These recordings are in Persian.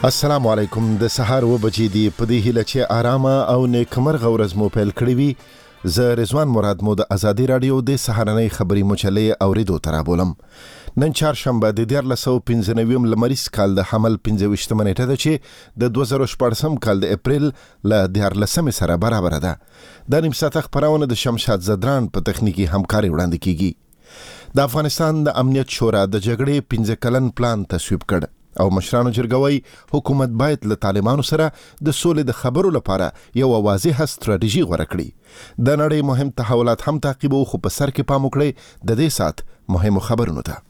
السلام علیکم. د سهار و بجې دی په دې هیله چې آرامه او نیکمرغه ورځ مو پیل کړې وي. زه رضوان مراد مو د ازادي رادیو د سهارنۍ خبري مجلې اوریدو تر بولم. نن چهارشنبه د 1495 لمریز کال د حمل 25 نیټه ده چې د 2014 کال د اپریل ل 14 سره برابر ده. د نیم ساعت خبرونه د شمشاد زدران په تخنیکی همکاري وړاندې کیږي. د افغانستان د امنیت شورا د جګړې 15 کلن پلان تصویب کړ او مشرانو جرګوي حکومت باید له طالبانو سره د سولې د خبرو لپاره یو واضحه ستراتیژي غوړه کړي. د نړۍ مهم تحولات هم تعقیبو، خو په سر کې پام وکړئ د دې سات مهمو خبرونو ته.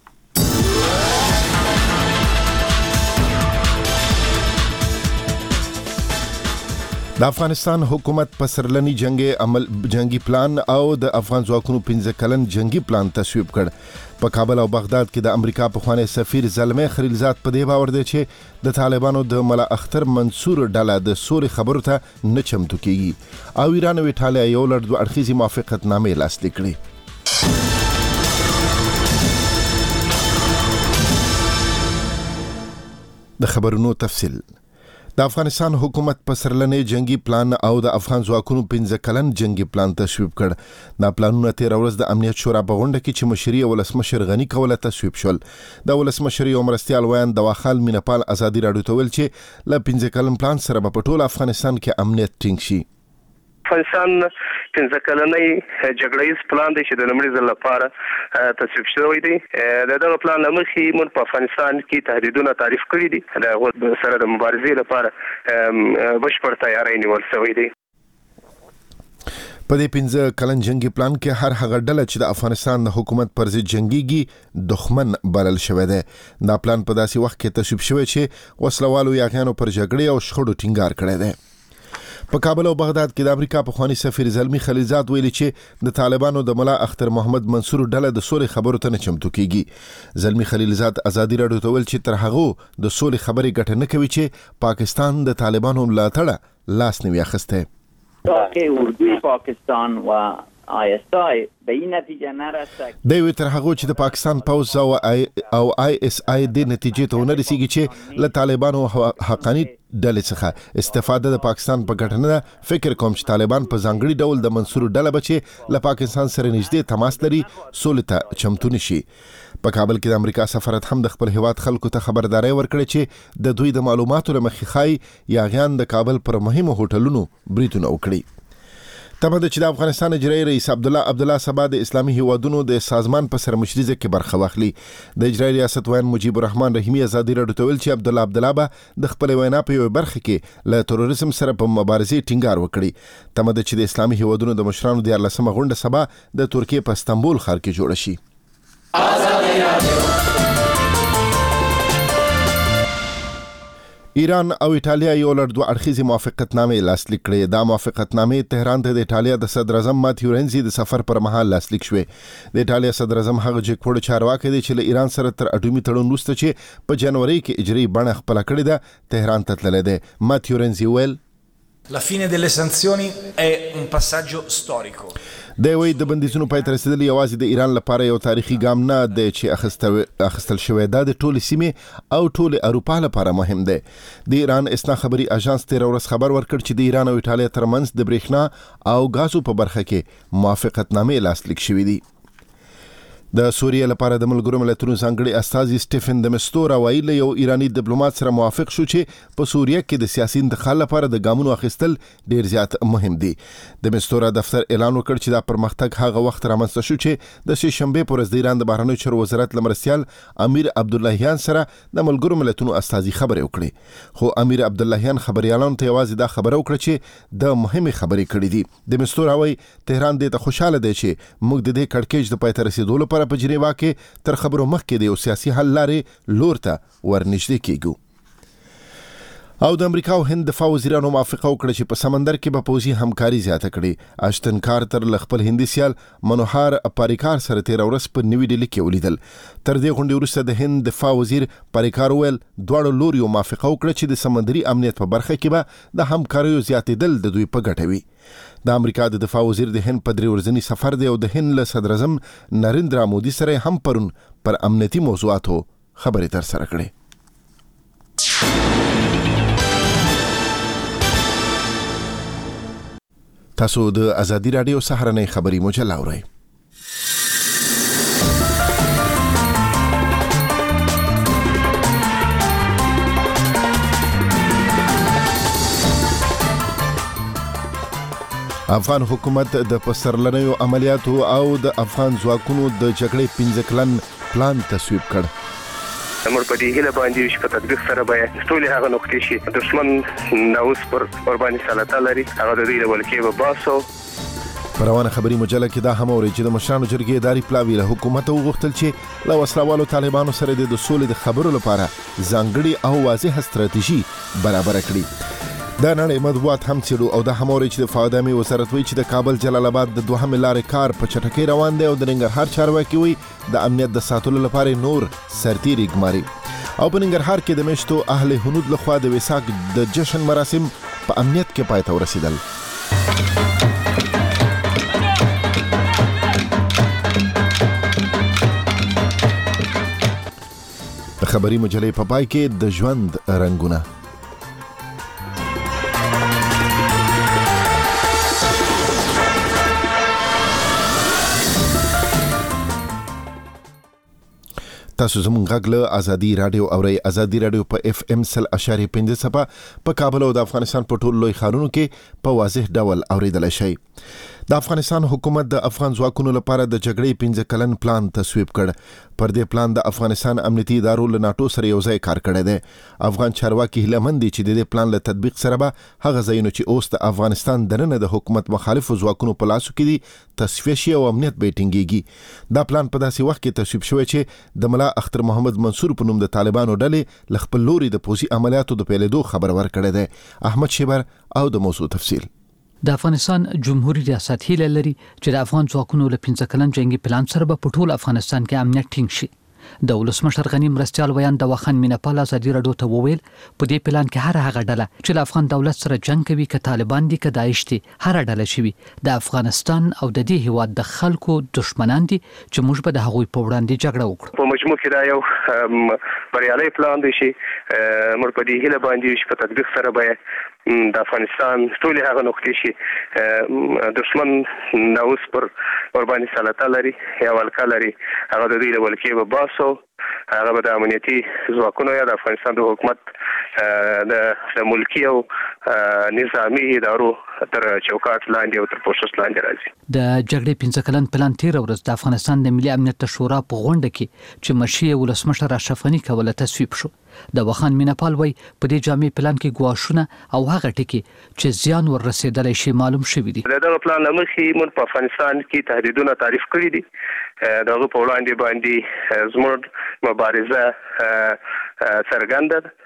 د افغانستان حکومت په سرلنی جنگي پلان او د افغان ځواکونو 15 کلن جنگي پلان تصویب کړ. په کابل او بغداد کې د امریکا پخوانی سفیر زلمه خلیلزاد په دې باور دی چې د طالبانو د ملا اختر منصور ډله د سولې خبرو ته نه چمتو کیږي او ایران او ایټالیا یو لړ دوه اړخیزې موافقتنامې لاسلیک کړې. د خبرونو تفصیل. د افغانستان حکومت په سرلنی جنگي پلان او د افغان ځواکونو 15 کلن جنگي پلان تصویب کړ. دا پلانونه 13 ورځ د امنیت شورا په غونډه کې چې مشري ولسمشر غنی کوله تصویب شول. د ولسمشر یو مرستیال ویان د واخال مینپال ازادي رادیو ته ویل چې ل 15 کلن پلان سره په ټول افغانستان کې امنیت ټینګ شي. افغانستان 15 کلنۍ جګړیز پلان دی چې د لومړي ځل لپاره تصویب شوی دی. دغه پلان لمخې موږ په افغانستان کې تهدیدونه تعریف کړي دي. د سره د مبارزې لپاره بشپړ تیاری نیول شوی دی. په دې 15 کلن جنگي پلان کې هر هغه ډله چې د افغانستان د حکومت پر ضد جنگيږي دښمن بلل شوی دی. دا پلان په داسې وخت کې تصویب شوی چې وسلوالو یاغیانو پر جګړې او شخړو ټینګار کړی دی. په کابل او بغداد کې د امریکا پخوانی سفیر زلمی خلیلزاد ویلي چې د طالبانو د ملا اختر محمد منصور ډله د سولې خبرو ته نه چمتو کیږي. زلمی خلیلزاد ازادي رادیو ته ویل چې تر هغه د سولې خبرې ګټه نه کوي چې پاکستان د طالبانو ملاتړ لاس نیوي اخسته. که اردوی پاکستان و ISI به این نتیجه نرسد دوی تر هغه چې د پاکستان پوز او ISI د نتیجې ته ونرسیږي چې له طالبانو حقانی ډلې څخه استفاده د پاکستان په ګټه نه. فکر کوم چې طالبان په ځانګړي ډول د منصور ډله بچي له پاکستان سره نږدې تماس لري سولې ته چمتو نشي. په کابل کې د امریکا سفارت هم د خپل هیواد خلکو ته خبرداري ورکړه چې د دوی د معلوماتو لمخې خای یاغیان د کابل پر مهمو هوټلونو بریتونه وکړي. تمه ده چې د افغانستان اجرایي رئیس عبدالله سبا د اسلامي هیوادونو د سازمان په سرمشرۍ کې برخه واخلي. د اجرایي ریاست ویان مجیب الرحمن رحیمی ازادي رادیو ته ویل چې عبدالله به د خپل وینا په یو برخه کې له تروریزم سره په مبارزې ټینګار وکړي. تمه ده چې د اسلامي هیوادونو د مشرانو د 14مه غونډه سبا د ترکیې په استانبول ښار کې جوړه شي. ایران او ایټالیا یو لړ دوه اړخیزې موافقتنامې لاسلیک کړې. دا موافقتنامې تهران ته د ایټالیا د صدر اعظم ماتیو رینزي د سفر پر مهال لاسلیک شوې. د ایټالیا صدر اعظم هغه جګپوړ چارواکي دی چې له ایران سره تر اټومي تړون وروسته چې په جنوري کې اجرایي بڼه خپل کړې ده تهران ته تللی دی. ماتیو رینزي ویل La fine delle sanzioni è un passaggio storico. د وی د بندیزونو پای ته رسیدل یوازې د ایران لپاره یو تاریخي ګام نه دی چې اخستل شوی دا د ټولې سیمې او ټولې اروپا لپاره مهم دی. د ایران اسنا خبري اژانس 13 ورځ خبر ورکړ چې د ایران او ایټالیا ترمنځ د برېښنا او غازو په برخه کې موافقتنامې لاسلیک شوې دي. د سوریه لپاره د ملګرو ملتونو ځانګړي استازي سټیفن د مستورا ویلي یو ایرانی ډیپلوماټ سره موافق شو چې په سوریه کې د سیاسي انتقال لپاره د ګامونو اخیستل ډیر زیات مهم دي. د مستورا دفتر اعلان وکړ چې دا پرمختګ هغه وخت رامنځته شو چې د سه شنبه پر ورځ د ایران د بهرنیو چارو وزارت لمرستیال امیر عبداللهیان سره د ملګرو ملتونو استازي خبرې وکړي. خو امیر عبداللهیان خبريالانو ته یوازې دا خبره وکړه چې د مهمه خبرې کړې دي. د مستورا وی تهران دې ته خوشاله دی چې موږ د دې کړکېچ د پای ته رسیدو لپاره په جنیوا کې تر خبرو مخکې د یو سیاسي حل لارې لور ته ورنږدې کیږو. او د امریکا او هند دفاع وزیرانو موافقه وکړه چې په سمندر کې به پوځي همکاري زیاته کړي. اشتن کارتر له خپل هندي سیال منوهار پاریکار سره 13 ورځ په نیوي ډیلي کې ولیدل. تر دې غونډې وروسته د هند دفاع وزیر پاریکار ویل دواړو لوري موافقه وکړه چې د سمندري امنیت په برخه کې به د همکاریو زیاتېدل د دوی په ګټه وي. د امریکا د دفاع وزیر د هند په 3 ورځني سفر دی او د هند له صدر اعظم نریندرا مودي سره هم پرون پر امنیتي موضوعاتو خبرې تر سره کړې. تاسو د ازادي رادیو سهارنۍ خبري مجله اورئ. افغان حکومت د پسرلنیو عملیاتو او د افغان ځواکونو د جګړې 15 کلن پلان تصویب کړ. موږ په دې هیله باندې چې په تطبیق سره به ټول هغه نقطې چې دښمن ناوس پر قرباني سلطه لري هغه د دې ولکې به باسو. په روانه خبري مجله کې دا هم اوري چې د مشرانو جرګې اداري پلاوی له حکومت وغوښتل چې له وسلوالو طالبانو سره د سولې د خبرو لپاره ځانګړي او واضح ستراتیژي برابر کړي. دا نړۍ مطبوعات هم څیړو او دا هم اوري چې د فاعدامي وزارت وایي چې د کابل جلال آباد د دوهمې لارې کار په چټکۍ روان دی او د ننګرهار چارواکي وایي د امنیت د ساتلو لپاره نور سرتیري ګماري. او په ننګرهار کې د میشتو اهل هنود لخوا د ویساک د جشن مراسم په امنیت کې پای ته ورسېدل. د خبري مجلې په پای کې د ژوند رنګونه. تاسو زموږ غږ له ازادي رادیو اورئ. ازادي رادیو په FM 100.5 په کابل او د افغانستان په ټولو لوی ښارونو کې په واضح ډول اوریدلای شئ. د افغانستان حکومت د افغان ځواکونو لپاره د جګړې 15 کلن پلان تصویب کړ. پر دې پلان د افغانستان امنیتي ادارو له ناتو سره یو ځای کار کړی دی. افغان چارواکي هیله مند دي چې د دې پلان له تطبیق سره به هغه ځایونه چې اوس د افغانستان دننه د حکومت مخالفو ځواکونو په لاسو کې دي تصفیه شي او امنیت به ټینګیږي. دا پلان په داسې وخت کې تصویب شوی چې د ملا اختر محمد منصور په نوم د طالبانو ډلې ل خپل لوري د پوځي عملیاتو د پیلېدو خبر ورکړی دی. احمد شیبر او د موضوع تفصیل. د افغانستان جمهوریت ریاست هیله لري چې د افغان ځواکونو له 15 کلن جنگي پلان سره په ټول افغانستان کې امنیت ټینګ شي. د ولسمشر غنی مرستيال ویان د وخان مینپال ازادي رادیو ته وویل په دې پلان کې هر هغه ډله چې له افغان دولت سره جنگ کوي ک طالبان دي ک داعش دي هر ډله شي د افغانستان او د دې هیواد د خلکو دشمنان دي چې موږ به د هغوی په وړاندې جګړه وکړو. په مجموع کې دا یو بریالي پلان دی چې موږ په دې هیله باندې چې په تطبیق سره به د افغانستان ټول هغه نقطې چې دشمن ناوس پر قرباني سلطه لري یا ولکه لري هغه د دې ولکې به باسو. هغه به د امنیتي ځواکونو یا د افغانستان د حکومت د ملکی او نظامی ادارو تر چوکاټ لاندې او تر پوښښ لاندې راځي. د جګړې 15 کلن پلان تیر ورځ د افغانستان د ملي امنیت شورا په غونډه کې چې مشیر ولسمشر اشرف غنی کوله تصویب شو. د وخان مینپال وای په دې جامع پلان کې ګواښونه او هغه ټکي چې زیان ور رسیدلای شي معلوم شوی دي. دا پلان لمخې مون په افغانستان کې تهدیدونه تعریف کړی دي. دغه په وړاندې باندې زموږ مبارزه څرګنده ده.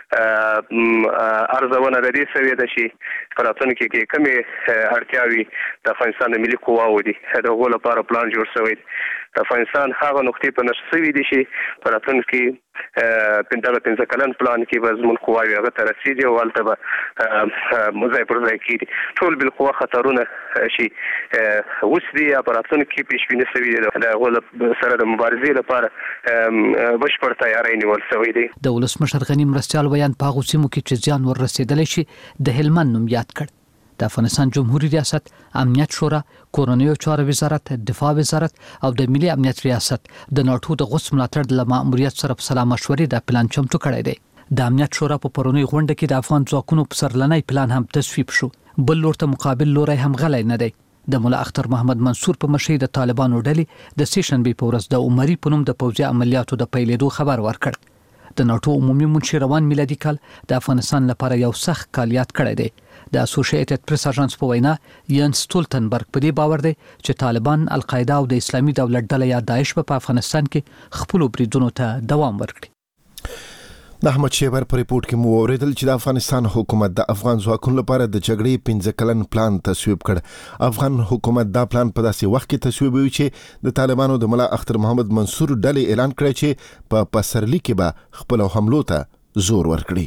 ارزونه د دې سوي ده چې په راتلونکي کې کومې اړتیاوي د افغانستان د ملي قواو دي د هغو لپاره پلان جوړ شوی دی. د افغانستان هغه نقطې په نشر شوي دي چې په راتلونکي 15 کلن پلان کې به زموږ قواوې هغه ته رسېږي او هلته به ځای پر ځای کېږي. ټول بالقوه خطرونه چې اوس دي یا په راتلونکي کې پیش بیني شوي دي د هغو سره د مبارزې لپاره بشپړ تیاری نیول شوی دی. د ولسمشر غنی مرستيال ویان په هغو سیمو کې چې زیان ور رسېدلی شي د هلمند نوم یاد کړ. د افغانستان جمهوریت ریاست امنیت شورا کورنیو چارو وزارت دفاع وزارت او د ملي امنیت ریاست د ناتو د غوښ ملاتړ د ماموریت سره په سلا مشورې د پلان چمتو کړی دی. د امنیت شورا په پرونی غونډه کې د افغان ځواکونو په سرلنی پلان هم تصویب شو. بل لورته مقابل لوري هم غلی نه دی. د مولا اختر محمد منصور په مشرۍ د طالبانو ډلې د سیشنبې په ورځ د عمري په نوم د پوځي عملیاتو د پیلېدو خبر ورکړ. د ناتو عمومي منشي روان میلادي کال د افغانستان لپاره یو سخت کال یاد کړی دی. د اسوسییټډ پریس اژانس په وینا ینس ستولتنبرګ په دې باور دی چې طالبان القاعده او د اسلامي دولت ډله یا داعش په افغانستان کې خپل بریدونو ته دوام ورکړي. د احمد شیبر په ریپورت کې مو اوریدل چې د افغانستان حکومت د افغان ځواکونو لپاره د جګړې 15 کلن پلان تصویب کړ. افغان حکومت دا پلان په داسې وخت کې تصویبوي چې د طالبانو د مولا اختر محمد منصور ډلې اعلان کړی چې په پسرلي کې به خپل حملو ته زور ورکړي.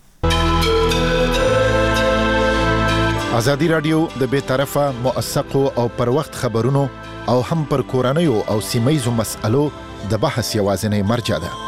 ازادي رادیو د بے طرفه موثقو او پر وخت خبرونو او هم پر کورنیو او سیمایزو مسألو د بحث یوازینی مرجع ده.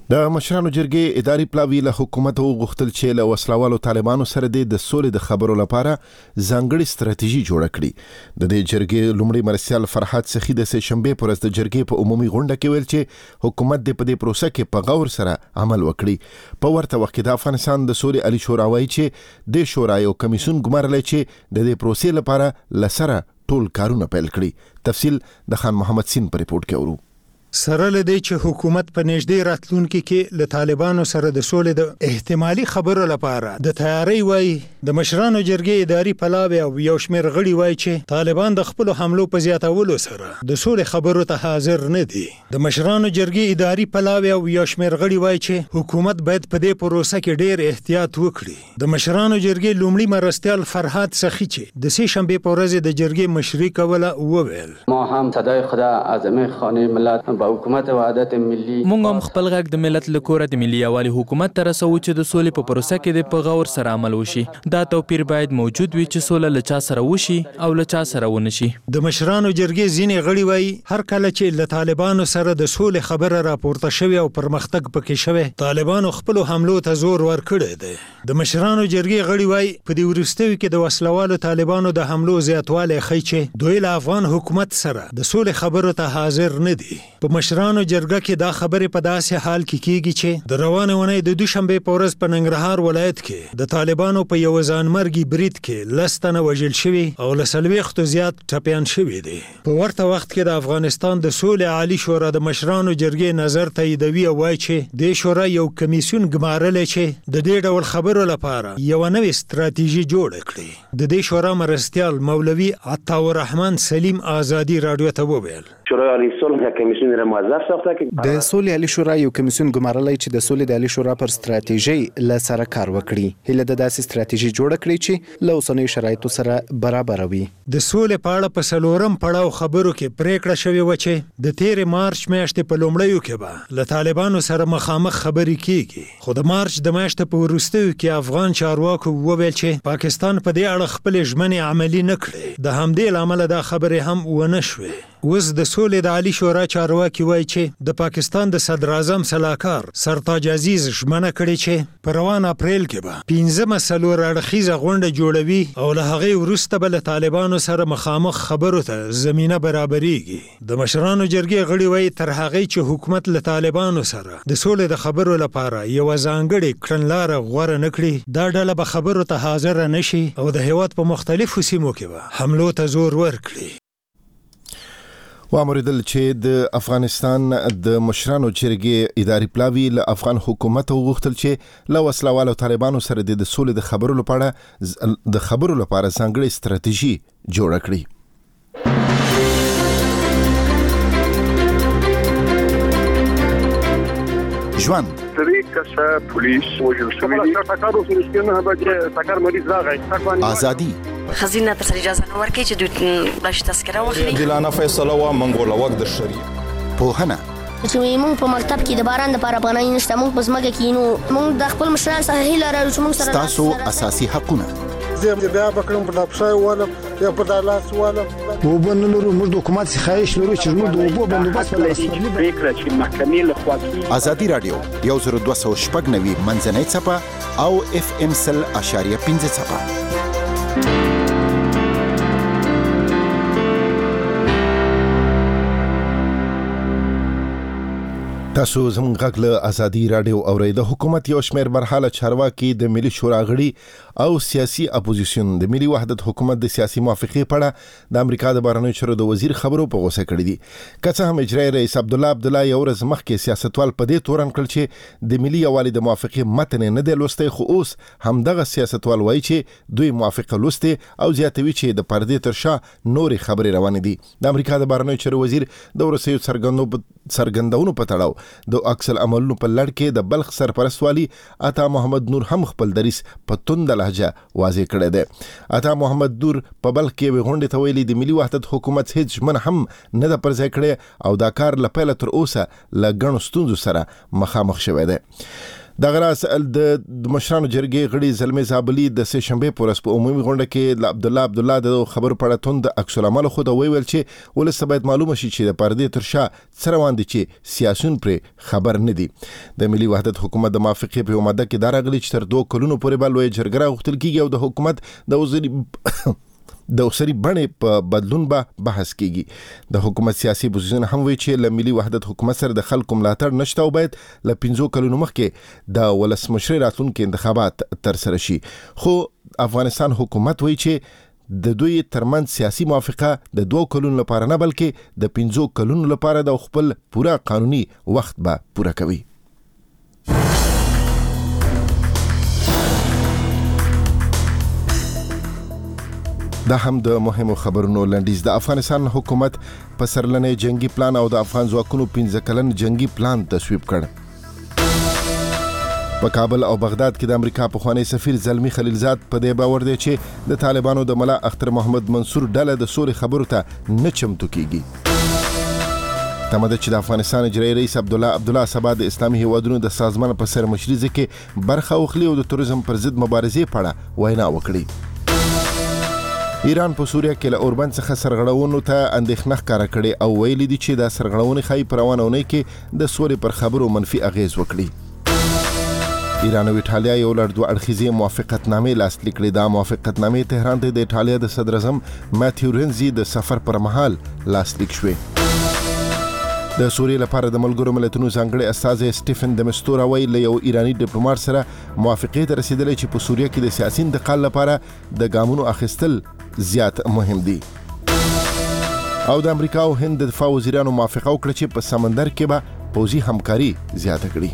د مشرانو جرګې اداري پلاوی له حکومت غوښتل چې له وسلوالو طالبانو سره د سولې د خبرو لپاره ځانګړي ستراتیژي جوړه کړي. د دې جرګې لومړی مرستیال فرحات سخی د شنبه پر ورځ د جرګې په عمومي غونډه کې ویل چې حکومت د په دې پروسه کې په غور سره عمل وکړي. په ورته وخت کې د افغانستان د سولې علي شورا وایي چې د شورا یو کمیسیون ګمارلی چې د دې پروسې لپاره لسره ټول کارونه پیل کړي. تفصیل د خان محمد سین په ریپورت کې اورو. سره لدی چې حکومت په نږدې راتلونکي کې له طالبانو سره د سولې د احتمالي خبرو لپاره د تیاری وای. د مشرانو جرګې اداري پلاوی او یو شمېر غړي وای چې طالبان د خپل حملو په زیاتولو سره د سولې خبرو ته حاضر نه دي. د مشرانو جرګې اداري پلاوی او یو شمېر غړي وای چې حکومت باید په دې پروسه کې ډیر احتیاط وکړي. د مشرانو جرګې لومړی مرستیال فرحات سخی چې د سې شنبه په ورځ د جرګې مشري کوله وویل ما هم صدای خدا اعظم خانه ملت با حکومت وحدت ملی مونږ هم خپل غږ د ملت لکوره د ملي یوالي حکومت ته رسو چې د سولې په پروسه کې د په غور سره عمل وشي. دا توپیر باید موجود وي چې سوله له چا سره وشي او له چا سره ونشي. د مشرانو جرګې ځینې غړي وایي هر کله چې له طالبانو سره د سولې خبره راپورته شوې او پرمختګ پکې شوی طالبانو خپل حملو ته زور ورکړی دی. د مشرانو جرګې غړي وایي په دې وروستیو کې د وسلوالو طالبانو د حملو زیاتوالی ښیي چې دوی له افغان حکومت سره د سولې خبرو ته حاضر نه دي. په مشرانو جرګه کې دا خبرې په داسې حال کې کیږي چې د روانه اونۍ د دوشنبه په ورځ په ننګرهار ولایت کې د طالبانو په یو ځانمرګي برید کې 10 تنه وژل شوي او له 40 زیات ټپیان شوي دي. په ورته وخت کې د افغانستان د سولې عالی شورا د مشرانو جرګې نظر تاییدوي او وایي چې د شورا یو کمیسیون ګمارلی چې د دې ډول خبرو لپاره یو نوې ستراتیژي جوړه کړي. د دې شورا مرستیال مولوي عطاءالرحمن سلیم آزادی رادیو ته وویل شورای عالی صلح کمیسیون را موظف ساخته که د سولې عالی شورا یو کمیسیون ګمارلی چې د سولې د عالی شورا پر ستراتیژي له سره کار وکړي. هیله د داسې ستراتیژي جوړه کړي چې له اوسنیو شرایطو سره برابر وي. د سولې په اړه په څلورم پړاو خبرو کې پریکړه شوې و چې د تیر مارچ میاشتې په لومړیو کې به له طالبانو سره مخامخ خبرې کیږي. خو د مارچ د میاشتې په وروستیو کې افغان چارواکو وویل چې پاکستان په دې اړه خپل ژمنې عملي نه کړې. د همدې له امله دا خبرې هم ونه شوې. اوس د سولې د عالی شورا چارواکي وایي چې د پاکستان د صدر اعظم سلاکار سرتاج عزیز ژمنه کړې چې په روان اپریل کې به 15 څلور اړخیزه غونډه جوړوي او له هغې وروسته به له طالبانو سره مخامخ خبرو ته زمینه برابرېږي. د مشرانو جرګې غړي وایي تر هغې چې حکومت له طالبانو سره د سولې د خبرو لپاره یوه ځانګړې کړنلاره غوره نه کړي دا ډله به خبرو ته حاضره نه شي او د هېواد په مختلفو سیمو کې به حملو ته زور ورکړي. وامریدل چې د افغانستان د مشرانو جرګې اداري پلاوی له افغان حکومت غوښتل چې له وسلوالو طالبانو سره د سولې د خبرو لپاره ځانګړې ستراتیژي جوړه کړي. ژوند پولیس وجل آزادی خزینه تر اجازه نه ورکړي چې دوی باش تذکره واخلي. عادلانه فیصله وا منګول وخت د شریعه پوهنه چې موږ په مکتب کې د باران لپاره پناه نشته موږ په ځمکه کې نو موږ د خپل مشران سره هیله لرو چې موږ سره تاسو اساسي حقونه زه بیا بکړم په لپشای والا یا په دالاس والا وبنلرو موږ د حکومت څخه خواهش لرو چې موږ د اوبو بندوبست ولرو فکر چې محکمې له خوا ازادي رادیو 1290 منځنۍ څپه او FM 100.5 څپه. تاسو زموږ غږ له ازادي رادیو اورئ. د حکومت یو شمېر مرحله چارواکي د ملي شورا غړي او سیاسي اپوزیشن د ملي وحدت حکومت د سیاسي موافقې په اړه د امریکا د بهرنیو چارو د وزیر خبرو په غوسه کړي دي. که څه هم اجرایي رئیس عبدالله یو ورځ مخکې سیاستوال په دې تورن کړل چې د ملي یووالي د موافقې متن نه دی لوستی، خو اوس همدغه سیاستوال وایي چې دوی موافقه لوستي او زیاتوي چې د پردې تر شا نورې خبرې روانې دي. د امریکا د بهرنیو چارو وزیر د وروستیو څرګندونو په تړاو د عکس العملونو په لړ کې د بلخ سرپرست والي عطا محمد نور هم خپل دریس په تند لهجه واضح کړی دی. عطا محمد نور په بلخ کې غونډې ته ویلي د ملي وحدت حکومت هیڅ ژمنه هم نه ده پر ځای کړې او دا کار له پیله تر اوسه له ګڼو ستونزو سره مخامخ شوی دی. د غراس د مشرانو جرګې غړي زلمي زابلی د سه شنبه پورس په عمومي غونډه کې عبد الله د خبر پړه توند عکس العمل خو د ویل چې ولس باید معلومه شي چې د پردې تر شا سره روان دي چې سیاسيون پر خبر نه دي. د ملي وحدت حکومت د موافقې په ماده کې دا راغلي چې تر 2 کلونو پورې به لوی جرګه غوښتل کیږي او د حکومت د اوسري بڼې په بدلون به بحث کیږي. د حکومت سیاسي پوزیشن هم وی چې له ملي وحدت حکومت سره د خلکو ملاتړ نشته او باید له 15 کلونو مخکې د ولسمشر راتلونکو انتخابات تر سره شي. خو افغانستان حکومت وی چې د دوی ترمن سیاسي موافقه د 2 کلونو لپاره نه بلکې د 15 کلونو لپاره د خپل پوره قانوني وخت به پوره کوي. دا هم د مهمو خبرونو لنډیز. د افغانستان حکومت په سرلنې جنگي پلان او د افغان ځواکونو 15 کلن جنگي پلان تصویب کړ. په کابل او بغداد کې د امریکا پخوانی سفیر زلمی خلیلزاد په دې باور دی چې د طالبانو د ملا اختر محمد منصور ډله د سولې خبرو ته نه چمتو کیږي. تمه ده چې د افغانستان اجرایي رئیس عبدالله سبا د اسلامي هیوادونو د سازمان په سرمشري کې برخه واخلي او د تروریزم پر ضد مبارزې په اړه وینا وکړي. ایران په سوریه کې له اوربند څخه سرغړونو ته اندېښنه ښکاره کړې او ویلي دي چې دا سرغړونې ښایي په روانه اونۍ کې د سولې پر خبرو منفي اغیز وکړي. ایران او ایټالیا یو لړ 2 اړخیزې موافقتنامې لاسلیک کړې. دا موافقتنامې تهران ته د ایټالیا د صدر اعظم ماتیو رنزي د سفر پر مهال لاسلیک شوې. د سوریې لپاره د ملګرو ملتونو ځانګړي استازی سټیفن د مستورا وی له یو ایرانی ډیپلوماټ سره موافقې ته رسیدلې چې په سوریه کې د سیاسي انتقال لپاره د ګامونو اخیستل زیات مهم دي. او د امریکا او هند د دفاع وزیرانو موافقه وکړه چې په سمندر کې به پوځي همکاري زیاته کړي.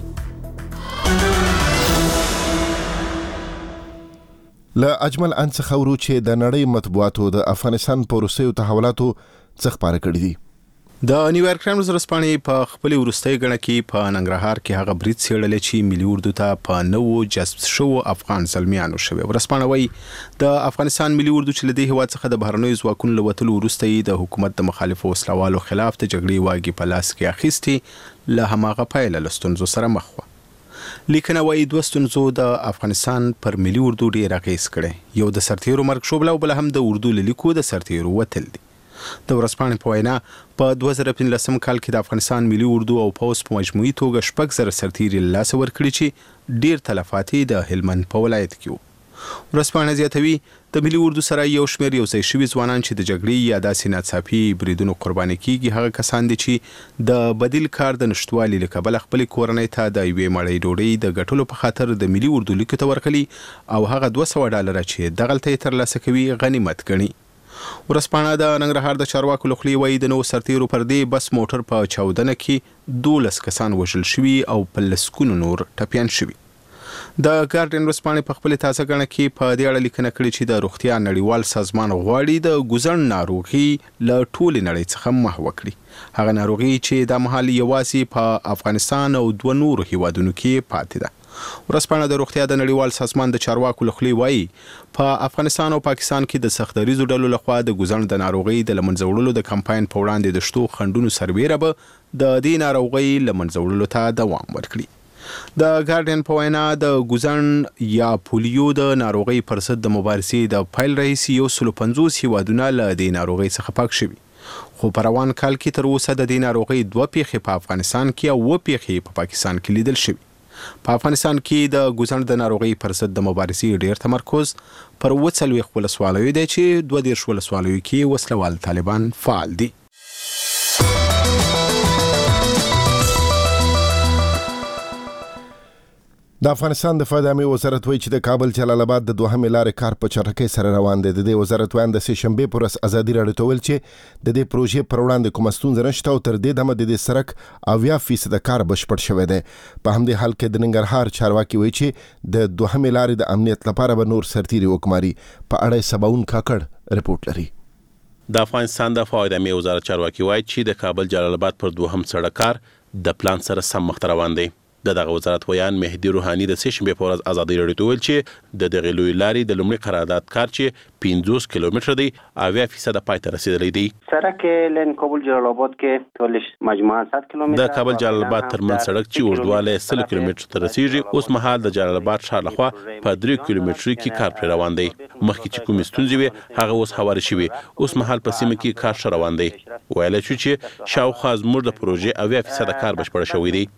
له اجمل ان څخه ورو چې د نړۍ مطبوعاتو د افغانستان په روسیو تحولاتو څخه خبره کړې دي. د نیویارک ټایمز ورځپاڼې په خپل وروستۍ غړنه کې په ننګرهار کې هغه برید څېړل چې ملي اردو ته په نوو جذب شو افغان زلمیانو شوی. ورځپاڼه وایي د افغانستان ملي اردو چې لدی هوا څخه د بهرنیو ځواکونو لوتلو وروسته د حکومت د مخالفو وسلوالو خلاف د جګړې واګي په لاس کې اخیستي له هماغه پایله لستونزو سره مخ و. لیکنه وایي 2 ستونزو د افغانستان پر ملي اردو ډیر اغیز کړي. یو د سرتیرو مرګ شوبله او بل هم د اردو لیکو د سرتیرو وتل دي. د ورځپاڼې په وینا په 2015 کال کې د افغانستان ملي اردو او پوس په مجموعي توګه 6,000 سرتیري له لاسه ورکړي چې ډیر تلفات د هلمند په ولایت کې وو. ورځپاڼه زیاتوي د ملي اردو سره یو شمېر یو ځای شوي ځوانان چې د جګړې یا داسې ناڅاپي بریدونو قرباني کیږي هغه کسان دي چې د بدیل کار د نشټوالي له کبله خپل کورنۍ ته د یوې مړۍ ډوډۍ د ګټلو په خاطر د ملي اردو لیکو ته ورکړي او هغه $200 چې دغلته یې ترلاسه کوي غنیمت ګڼي. ورځپاڼه د ننګرهار د چارواکو له خولې وایي د نو سرتیرو پر دې بس موټر په چاودنه کې 12 کسان وژل شوي او په لسکونو نور ټپیان شوي. د ګارډین ورځپاڼې په خپل تازه غړنه کې په دې اړه لیکنه کړې چې د روغتیا نړیوال سازمان غواړي د ګوزن ناروغي له ټولې نړۍ څخه محو کړي. هغه ناروغي چې د محلي یوازې په افغانستان او 2 نورو هیوادونو کې پاتې ده. ورځپاڼه د روغتیا د نړیوال سازمان د چارواکو له خولې وایي په افغانستان او پاکستان کې د سختدریزو ډلو لخوا د ګوزن د ناروغۍ د لمنځه وړلو د کمپاین په وړاندې د شتو خندونو سربیره به د دې ناروغۍ لمنځه وړلو ته دوام ورکړي. د ګارډین په وینا د ګوزن یا پولیو د ناروغۍ پر ضد د مبارزې د فایل رئیس 150 هیوادونه له دې ناروغۍ څخه پاک شوي. خو په روان کال کې تر اوسه د دې ناروغۍ 2 پیښې په افغانستان کې او 2 پیښې په پاکستان کې لیدل شوي. په افغانستان کې د ګوزن د ناروغۍ پر ضد د مبارزې ډیر تمرکز پر 40 ولسوالیو دی چې 22 ولسوالیو کې وسلوال طالبان فعال دي. د افغانستان دفاع عامه وزارت وایي چې د کابل جلال آباد د دوهمې لارې کار په چټکۍ سره روان دی. د دې وزارت وایي د سه شنبه پر ورځ ازادي راډیو ته ویل چې د دې پروژې پر وړاندې کوم ستونزه نشته او تر دې دمه د دې سړک 80% کار بشپړ شوی دی. په همدې حال کې د ننګرهار چارواکي وایي چې د دوهمې لارې د امنیت لپاره به نور سرتیري وکماري. په اړه سباون کاکړ رپورټ لري. د افغانستان د دفاع عامه وزارت چارواکي وایي چې د کابل جلال آباد پر دوهم سړک کار د پلان سره سم مخ روان دی. د دغه وزارت ویان مهدي روحاني د سشنبه په ورځ ازادي راډیو ته ویل چې د دغه لوی لارې د لومړي قرارداد کار چې 50 کیلومتر دی 80% پای ته رسیدلی دی. سړک لین کابل جلال آباد کې ټولش مجموعه 7 کیلومتر د کابل جلال آباد ترمن سړک چې اوږدوالی 100 کیلومتر ته رسیږي اوس مهال د جلال آباد ښار لخوا په 3 کیلومتر کې کار پر روان دی. مخکې چې کومې ستونزې وي هغه اوس هوارې شوي. اوس مهال په سیمه کې کار ښه روان دی. ویلی شو چې شاوخوا زموږ د پروژې 80% کار بشپړ شوی دی.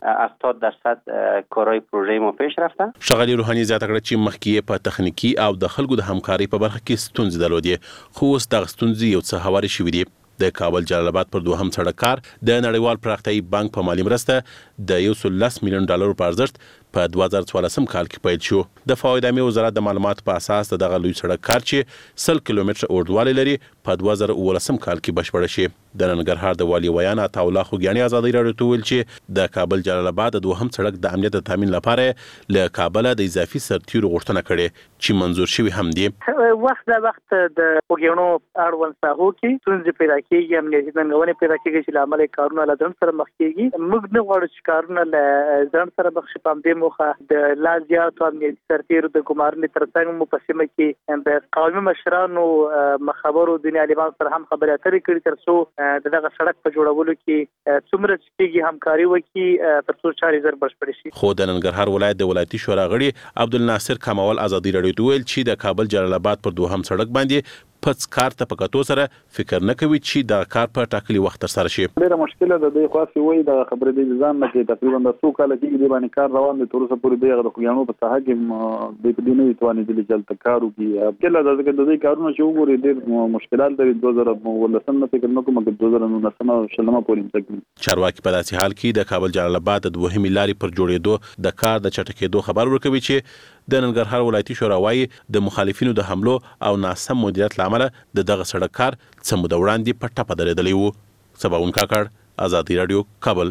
80% کارهای پروژه ما پیش رفته. ښاغلي روحاني زیاته کړه چې مخکې په تخنیکي او د خلکو د همکارۍ په برخه کې ستونزې درلودې خو اوس دغه ستونزې یو څه هوارې شوي دي. د کابل جلال آباد پر دوهم سړک کار د نړیوال پراختیایي بانک په مالي مرسته د 110 میلیون ډالرو په ارزښت په 2014 کال کې پیل شو. د فواید عامې وزارت د معلوماتو په اساس دغه لوی سړک کار چې 100 کیلومتر اوږدوالی لري په 2019 کال کې بشپړ شي. د ننګرهار د والي ویان عطاالله خوږیاڼي ازادي راډیو ته ویل چې د کابل جلال آباد د دوهم سړک د امنیت د تامین لپاره له کابله د اضافي سرتیرو غوښتنه کړې چې منظور شوي هم دي. وخت د خوږیاڼو اړوند ساحو کې ستونزې پیدا کېږي، امنیتي ننګونې پیدا کېږي چې له امله کارونه له ځنډ سره مخ کېږي. موږ نه غواړو چې کارونه له ځنډ سره مخ شي. په همدې موخه د لا زیاتو امنیتي سرتیرو د ګمارنې ترڅنګ مو په سیمه کې د قومي مشرانو مخبرو دیني عالمانو سره هم خبرې اترې کړې تر څو دغه سړک په جوړولو کې څومره چې کېږي همکاري وکړي تر څو چارې زر بشپړې شي. خو د ننګرهار ولایت د ولایتي شورا غړي عبدالناصر کمال ازادي راډیو ته ویل چې د کابل جلال آباد پر دوهم سړک باندې پڅ کار ته په کتو سره فکر نه کوي چې دا کار په ټاکلي وخت ترسره شي. ډېره مشکله ده. دوی خاصې وایي د خبرې د ځان نه کې تقریبا د څو کاله کېږي د باندې کار روان دی. تر اوسه پورې دوی د خوږیاڼو په ساحه کې د دې نه توانېدلي چې هلته کار وکړي. کله دا ځکه د دوی کارونه چې وګوري ډېر مشکلات لري. 2019 نه فکر نه کوم چې 2019 شلمه پورې متکي. چارواکي په داسې حال کې د کابل جلال آباد د دوهمې لارې پر جوړېدو د کار د چټکېدو خبر ورکوي چې د ننګرهار ولایتي شورا وايي د مخالفینو د حملو او ناسم مدیریت له امله د دغه سړک کار څه موده وړاندې په ټپه درېدلی و. سباون کاکړ، ازادي راډیو، کابل.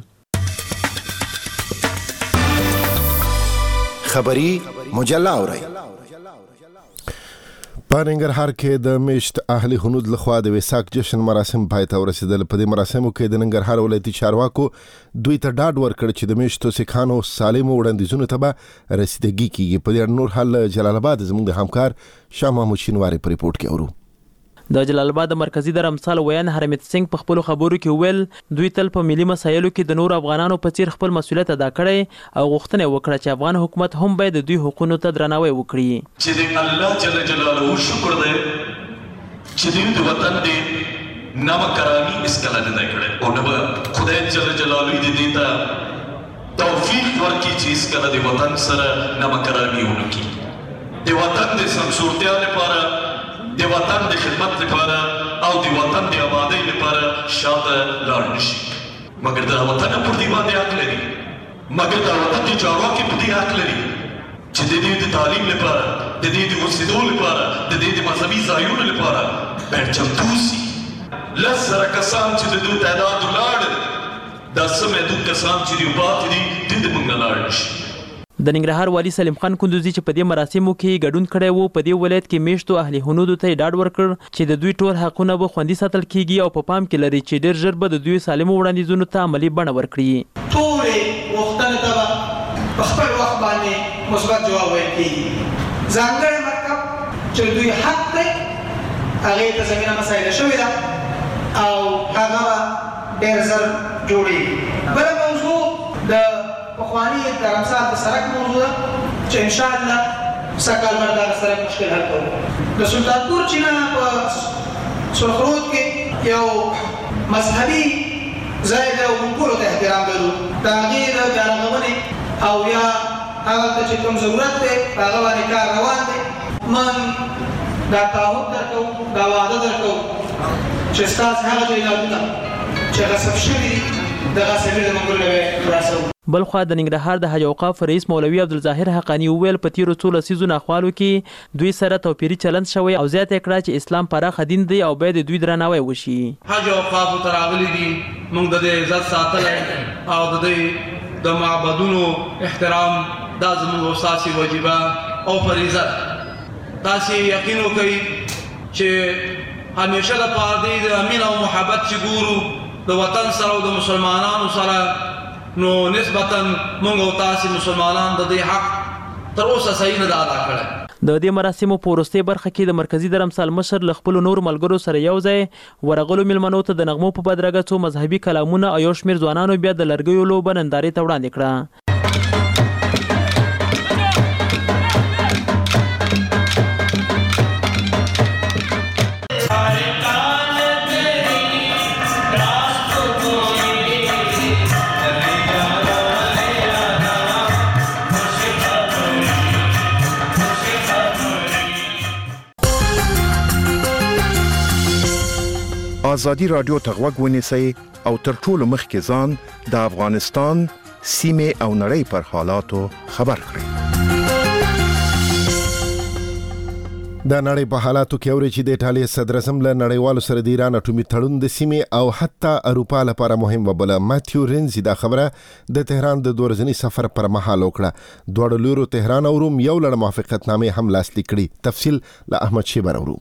خبری مجله اورئ. په ننګرهار کې د میشت اهل هنود لخوا د ویساک جشن مراسم پای ته ورسېدل. په دې مراسمو کې د ننګرهار ولایتي چارواکو دوی ته ډاډ ورکړ چې د میشتو سیکانو سالمو وړاندیزونو ته به رسیدګي کیږي. په دې نور حال جلال آباد زموږ د همکار شاه محمود شینواری په ریپورت کې اورو. د جلال آباد مرکزی درمسال ویان حرمیت سنگ په خپل خبرو کې ویل دوی تل په ملي مسایلو کې د نور افغانانو په څیر خپل مسولیت ادا کړی او غوښتنه وکړه چې افغان حکومت هم باید د دوی حقوقو ته درناوی وکړي. چې د الله جل جلاله شکر دی چې دوی د وطن دی نامکرانی اس کله نه کړي او نو خدای جل جلاله دې ته توفیق ورکړي چې اس کله د وطن سره نامکرانی ونکړي. د وطن د سمسورتیا لپاره، د وطن د خدمت لپاره او د وطن د آبادۍ لپاره شاته لاړ نشي. مګر د وطن پر دې باندې حق لري، مګر د وطن د چارواکي په دې حق لري چې د دې د تعلیم لپاره، د دې د اوسېدو لپاره، د دې د مذهبي ځایونو لپاره باید چمتو سي. 10,000 کسان چې د دوی تعداد ولاړ دا څه محدود کسان چې دوی پاتې دي دوی د موږ نه لاړ نشي. د ننګرهار والي سلیم خان کندوزي چې په دې مراسمو کې ګډون کړی وو په دې ولایت کې میشتو اهل هنودو ته ډاډ ورکړ چې د دوی ټول حقونه به خوندي ساتل کیږي او په پام کې لري چې ډېر ژر به د دوی سالمو وړاندیزونو ته عملي بڼه ورکړي. ټولې غوښتنې ته په خپل وخت باندې مثبت جواب ویل کیږي. ځانګړی مطلب چې دوی حق دی هغې ته زمینه مسایله شوې ده او هغه ډېر ژر جوړېږي. بله موضوع د پخوانی درمسال د سړک موضوع ده چې انشاءالله سږ کال باندې دغه سړک مشکل حل کوو. د سلطانپور چینه په سرخرود کې یو مذهبي ځای دی او موږ ټولو ته احترام لرو. د هغې د بیارغونې او یا هغه ته چې کوم ضرورت دی په هغه باندې کار روان دی. موږ دا تعهد درکوو، دا وعده درکوو چې ستاسې هغه جایدادونه چې غصب شوي دي د غصبي د منګولو به یې خلاصوو. بلخوا د ننګرهار د حج اوقاف رئیس مولوي عبدالظاهر حقانی وویل په تیرو څو لسیزو ناخوالو کې دوی سره توپیري چلند شوی او زیاته کړه چې اسلام پراخه دین دی او باید دوی درناوی وشي. حج اوقاف ته راغلي دي موږ د دې عزت ساتلی او د دې د معبدونو احترام دا زموږ اساسي وجیبه او فریضه. تاسې یقین وکړئ چې همیشه دپاره دی د مینه او محبت چې ګورو د وطن سره او د مسلمانانو سره نو نسبتا موږ او تاسو مسلمانان د دې حق تر اوسه صحیح نه ادا کړی. د دې مراسمو په وروستۍ برخه کې د مرکزي درمسال مشر له خپلو نورو ملګرو سره یو ځای ورغلو میلمنو ته د نغمو په بدرګه څو مذهبي کلامونه او یو شمېر ځوانانو بیا د لرګیو لوبه نندارې ته وړاندې کړه. ازادي رادیو ته غوږ ونیسئ او تر ټولو مخکې ځان د افغانستان سیمې او نړۍ پر حالاتو خبر کړئ. د نړۍ په حالاتو کې اوري چې د ایټالیا صدر اعظم له نړیوالو سره د ایران اټومي تړون د سیمې او حتی اروپا لپاره مهم وبله. ماتیو رینزي دا خبره د تهران د 2 ورځني سفر پر مهال وکړه. دواړو لورو تهران او روم یو لړ موافقتنامې هم لاسلیک کړي. تفصیل له احمد شیبر اورو.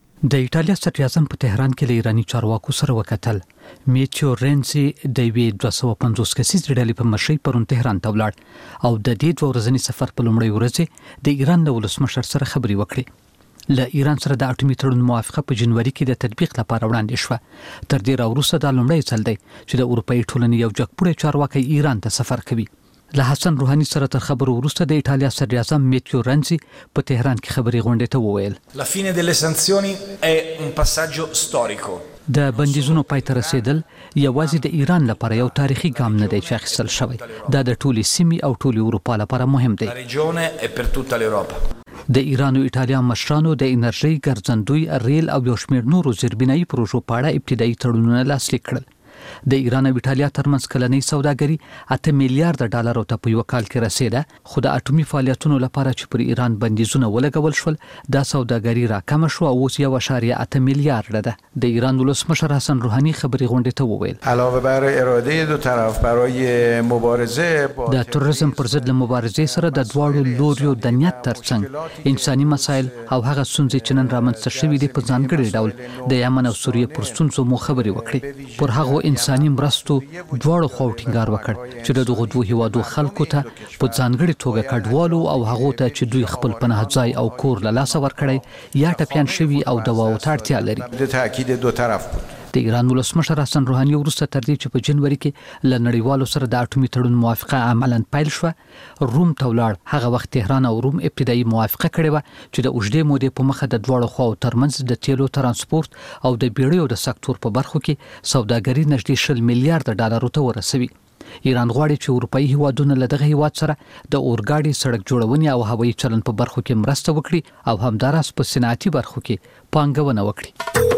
د ایټالیا صدر اعظم په تهران کې له ایرانی چارواکو سره وکتل. میچو رینزي د 250 کسیزې ډلې په مشرۍ پرون تهران ته ولاړ او د دې 2 ورځني سفر په لومړۍ ورځ د ایران د ولسمشر سره خبرې وکړې. له ایران سره د اټومي تړون موافقه په جنوري کې د تطبیق لپاره وړاندې شوه. تر دې راوروسته دا لومړی ځل دی چې د اروپایي ټولنې یو جګپوړی چارواکي ایران ته سفر کوي. له حسن روحاني سره تر خبرو وروسته د ایټالیا صدر اعظم میچو رینزي په تهران کې خبري غونډې ته وویل: La fine delle sanzioni è un passaggio storico. د بندیزونو پای ته رسیدل یوازې د ایران لپاره یو تاریخي ګام نه دی چې اخیستل شوی. دا د ټولې سیمې او ټولې اروپا لپاره مهم دی. La regione è per tutta l'Europa. د ایران او ایټالیا مشرانو د انرژي ګرځندوی ریل او یو شمېر نورو زیربنایي پروژو په اړه ابتدایي تړونونه لاسلیک کړل. د ایران او ایټالیا ترمنځ کلنۍ سوداګري 8 میلیارډ ډالر ته په یو کال کې رسیده. خو د اټومي فعالیتونو لپاره چې پر ایران بندیزونه ولګول شول دا سوداګري راکم شو او اوس 1.8 میلیارډ ده. د ایران ولسمشر حسن روحاني خبري غونډې ته وویل: علاوه بر اراده دو طرف برای مبارزه با د تروریزم پر ضد مبارزې سره د دواړو لوريو د نیت ترڅنګ انساني مسایل او هغه ستونزې چې نن رامنځته شوې دي په ځانګړي ډول د یمن او سوریه پر ستونزو مو خبري وکړي. پر هغه انساني مرستو دواړو خواو ټینګار وکړ چې د دغو دوه هیوادو خلکو ته په ځانګړي توګه کډوالو او هغو ته چې دوی خپل پناه ځای او کور له لاسه ورکړی یا ټپیان شوي او دواو ته اړتیا لري. د تاکید دو طرف بود. د ایران ولسمشر حسن روحاني وروسته تر دې چې په جنوري کې له نړیوالو سره د اټومي تړون موافقه عملاً پیل شوه روم ته ولاړ. هغه وخت تهران او روم ابتدایي موافقه کړې وه چې د اوږدې مودې په مخه د دواړو خواو ترمنځ د تیلو ترانسپورت او د بیړیو د سکتور په برخو کې سوداګري نږدې 10 میلیارډ ډالرو ته ورسوي. ایران غواړي چې اروپایي هیوادونه له دغه هیواد سره د اورګاډي سړک جوړونې او هوایي چلن په برخو کې مرسته وکړي او همداراز په صنعتي برخو کې پانګونه وکړي.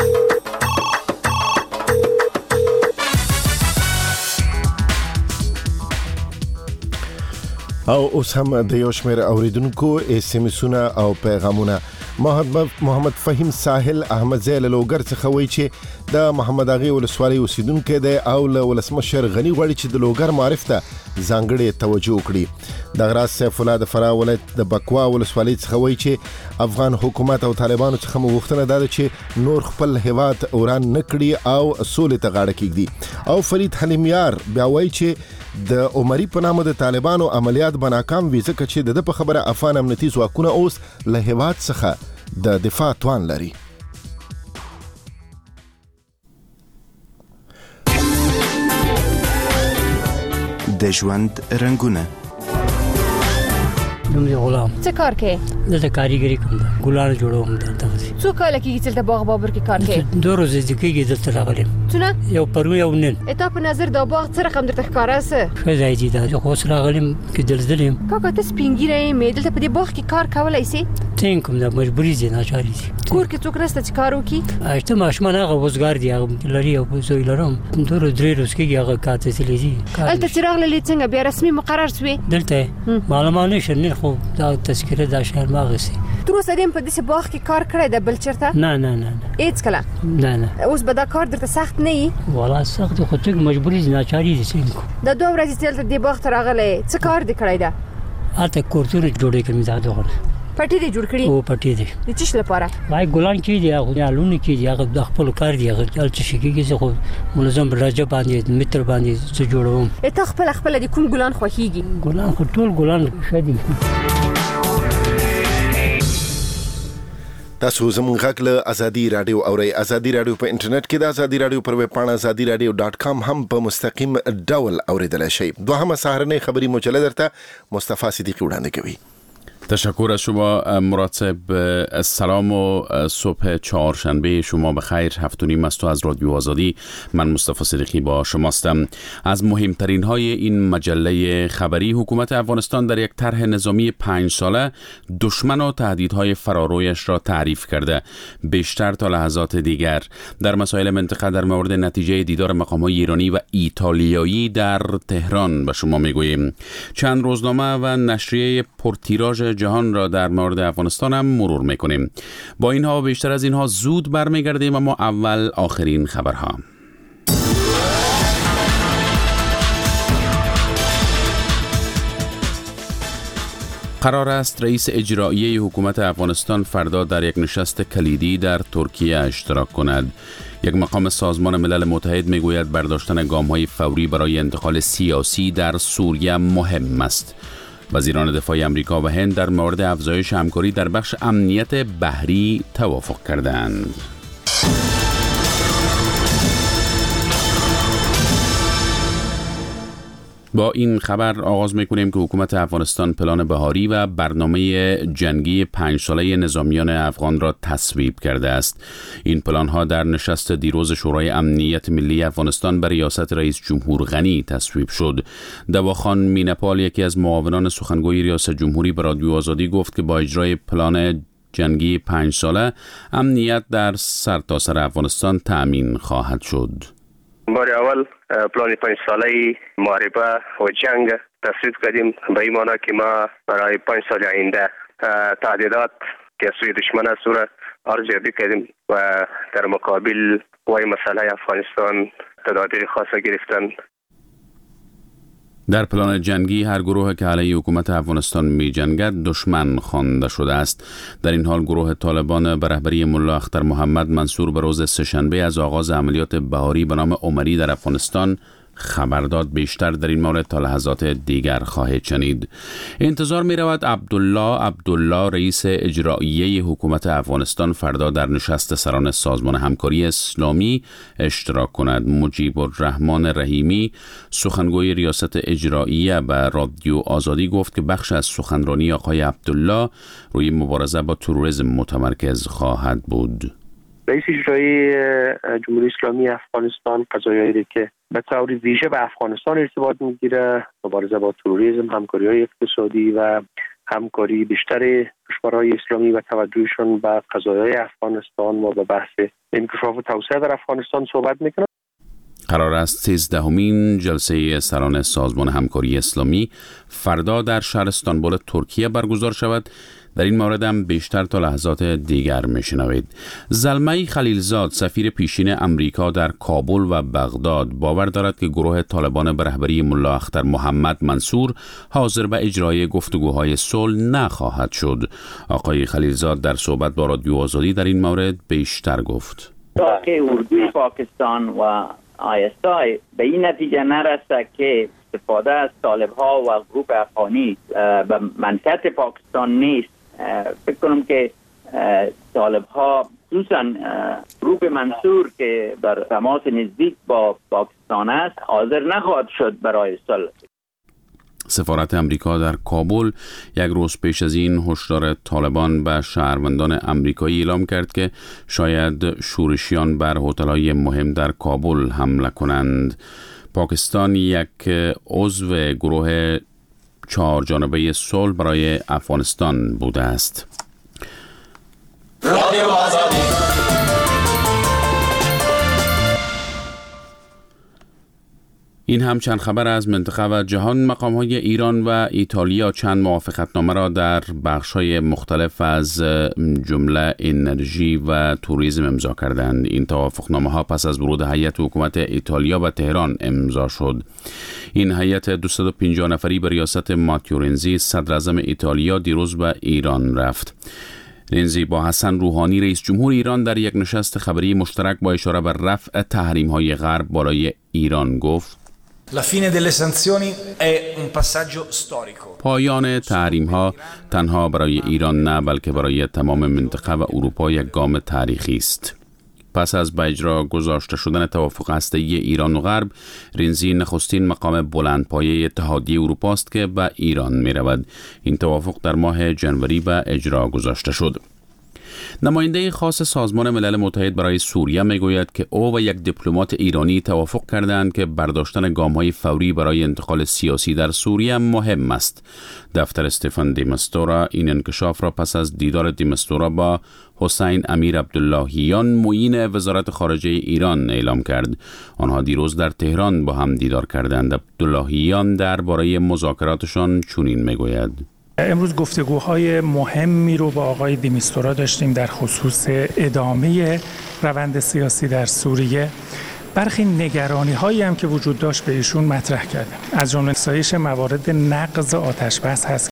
او اوس هم د یو شمېر اوریدونکو SMS او پیغامونه. محمد فهیم ساحل احمد زیل لوګر څخه وایي چې د محمد اغي ولسوالۍ اوسیدونکو دی او له ولسمشر غنی غواړي چې د لوګر معرف ته ځانګړې توجه وکړي. د غراس سیف الله د فراه ولایت د بکوا ولسوالۍ څخه وایي چې افغان حکومت او طالبانو څخه مغوښتنه ده چې نور خپل هیواد اوران نه کړي او سولې ته غاړه کېږدي. او فرید حلیمیار بیا وایي چې د عمري په نامه د طالبانو عملیات به ناکام وي ځکه چې د په خبره افغان امنیتي ځواکونه اوس له هیواد څخه د دفاع توان لري. د ژوند رنګونه. نوم یې غلام. څه کار کوي؟ دلته کاریګري کوم ده، ګلان جوړوم دلته. څو کاله کېږي چې دلته باغ بابر کې کار کوي؟ 2 ورځې کېږي دلته راغلم. څونه؟ یو پرون یو نن. اته په نظر دا باغ څه رقم درته ښکاره څه؟ ښه ځای دی دا، خو اوس راغلم کې دلزلم. کاکا ته سپین ږیری یې، دلته په دې باغ کې کار کولی سې؟ څنګه کوم دا مجبوري دي، ناچاري دي. کور کې څوک نشته چې کار وکړي؟ اشته ماشومان هغه وزګار دي، هغه لري او زوی لرم. 2 3 ورځې کېږي هغه کار ته تللی دي. هلته چې راغلې څنګه بیا رسمي مقرر شوې؟ دلته معلومات نشته نه، خو دا تذکره دا شهر ماغسي. تر اوسه دې په دې باغ کې کار کړی دی بل چېرته؟ نه نه نه هیڅ کله؟ نه. اوس به دا کار درته سخت نه وي؟ والله سخت خو څنګه مجبوري دي، ناچاري دي. څنګه دا 2 ورځې چې دلته دې باغ ته راغلی څه کار دې کړی ده؟ هلته کورتونه جوړې کړې دا دغه پټی دی جوړ کړی او پټی دی د چش لپاره وای ګلان کې دی هغه لونه کې دی هغه د خپل کار دی هغه چل څه کېږي خو منظم راځه باندې متر باندې څه جوړوم ته خپل د کوم ګلان خوښیږي ګلان خو ټول ګلان شدي تاسو زموږ غږ له ازادي رادیو اورئ. ازادي رادیو په انټرنیټ کې د ازادي رادیو پر ویب پاڼه azadiradio.com هم په مستقیم ډول اوریدلای شئ. دوهمه سهارنۍ خبری مجله درته مصطفی صدیقی وړاندې کوي. تشکر از شما مراد صاحب. سلام و صبح چهارشنبه شما بخیر. 7:30 است و از رادیو آزادی من مصطفی صدیقی با شماستم. از مهمترین های این مجله خبری، حکومت افغانستان در یک طرح نظامی 5 ساله دشمن و تهدیدهای فرارویش را تعریف کرده. بیشتر تا لحظات دیگر در مسائل منطقه در مورد نتیجه دیدار مقام‌های ایرانی و ایتالیایی در تهران به شما میگوییم. چند روزنامه و نشریه پرتیراژ جهان را در مورد افغانستان هم مرور میکنیم. با اینها و بیشتر از اینها زود برمیگردیم، اما اول آخرین خبرها. قرار است رئیس اجرایی حکومت افغانستان فردا در یک نشست کلیدی در ترکیه اشتراک کند. یک مقام سازمان ملل متحد میگوید برداشتن گام‌های فوری برای انتقال سیاسی در سوریه مهم است. وزیران دفاع امریکا و هند در مورد افزایش همکاری در بخش امنیت بحری توافق کردند. با این خبر آغاز می‌کنیم که حکومت افغانستان پلان بهاری و برنامه جنگی 5 ساله نظامیان افغان را تصویب کرده است. این پلان‌ها در نشست دیروز شورای امنیت ملی افغانستان بر ریاست رئیس جمهور غنی تصویب شد. دواخان مینپال، یکی از معاونان سخنگوی ریاست جمهوری، به رادیو آزادی گفت که با اجرای پلان جنگی 5 ساله امنیت در سرتاسر افغانستان تأمین خواهد شد. بار اول پلان 5 ساله محاربه و جنگ تصویب کردیم به این معنی که ما برای 5 سال آینده تهدیدات که سوی دشمن است را ارزیابی کردیم و در مقابل وای مسئله افغانستان تدابیر خاصه گرفتن. در پلان جنگی هر گروه که علیه حکومت افغانستان می جنگد دشمن خوانده شده است. در این حال گروه طالبان به رهبری ملا اختر محمد منصور به روز سه‌شنبه از آغاز عملیات بهاری به نام عمری در افغانستان خبر داد. بیشتر در این مورد تا لحظات دیگر خواهید شنید. انتظار می رود عبدالله رئیس اجرایی حکومت افغانستان فردا در نشست سران سازمان همکاری اسلامی اشتراک کند. مجیب الرحمن رحیمی سخنگوی ریاست اجرایی به رادیو آزادی گفت که بخش از سخنرانی آقای عبدالله روی مبارزه با تروریسم متمرکز خواهد بود. رئیس اجرایی جمهوری اسلامی افغانستان قضایایی که به طور ویژه به افغانستان ارتباط میگیره، مبارزه با تروریسم، همکاری‌های اقتصادی و همکاری بیشتر کشورهای اسلامی و توجهشون به قضایای افغانستان و به بحث انکشاف و توسعه در افغانستان صحبت میکنه. قرار است 13مین جلسه سران سازمان همکاری اسلامی فردا در شهر استانبول ترکیه برگزار شود. در این مورد هم بیشتر تا لحظات دیگر میشنوید. زلمه خلیلزاد سفیر پیشین امریکا در کابل و بغداد باور دارد که گروه طالبان به رهبری ملا اختر محمد منصور حاضر به اجرای گفتگوهای صلح نخواهد شد. آقای خلیلزاد در صحبت با رادیو آزادی در این مورد بیشتر گفت. تا که اردوی پاکستان و ISI به این نتیجه نرسه که استفاده از طالب‌ها و گروه افغانی به منطقه پاکستان نیست، فکر کنم که طالب‌ها خصوصا گروه منصور که در تماس نزدیک با پاکستان است حاضر نخواهد شد برای صلح. سفارت امریکا در کابل یک روز پیش از این هشدار طالبان به شهروندان امریکایی اعلام کرد که شاید شورشیان بر هتل‌های مهم در کابل حمله کنند. پاکستان یک عضو گروه 4 جانبه صلح برای افغانستان بوده است. رادیو آزادی. این هم چند خبر از منطقه و جهان. مقام‌های ایران و ایتالیا چند موافقتنامه را در بخش‌های مختلف از جمله انرژی و توریسم امضا کردند. این توافقنامه‌ها پس از ورود هیئت حکومت ایتالیا به تهران امضا شد. این هیئت 250 نفری به ریاست ماتیو رنزی صدر اعظم ایتالیا دیروز به ایران رفت. رنزی با حسن روحانی رئیس جمهور ایران در یک نشست خبری مشترک با اشاره به رفع تحریم‌های غرب بالای ایران گفت: La fine delle sanzioni è un passaggio storico. پایان تحریم‌ها تنها برای ایران نه بلکه برای تمام منطقه و اروپا یک گام تاریخی است. پس از به اجرا گذاشته شدن توافق هسته‌ای ایران و غرب، رنزی نخستین مقام بلندپایه اتحادیه اروپا است که به ایران می‌رود. این توافق در ماه جنوری به اجرا گذاشته شد. نماینده خاص سازمان ملل متحد برای سوریه میگوید که او و یک دیپلمات ایرانی توافق کردند که برداشتن گام‌های فوری برای انتقال سیاسی در سوریه مهم است. دفتر استفان دی مستورا این انکشاف را پس از دیدار دی مستورا با حسین امیر عبداللهیان معین وزارت خارجه ایران اعلام کرد. آنها دیروز در تهران با هم دیدار کردند. عبداللهیان درباره مذاکراتشان چنین میگوید: امروز گفتگوهای مهمی رو با آقای دیمیستورا داشتیم در خصوص ادامه روند سیاسی در سوریه. برخی نگرانی هایی هم که وجود داشت به ایشون مطرح کردیم. از جمله افزایش موارد نقض آتش‌بس هست.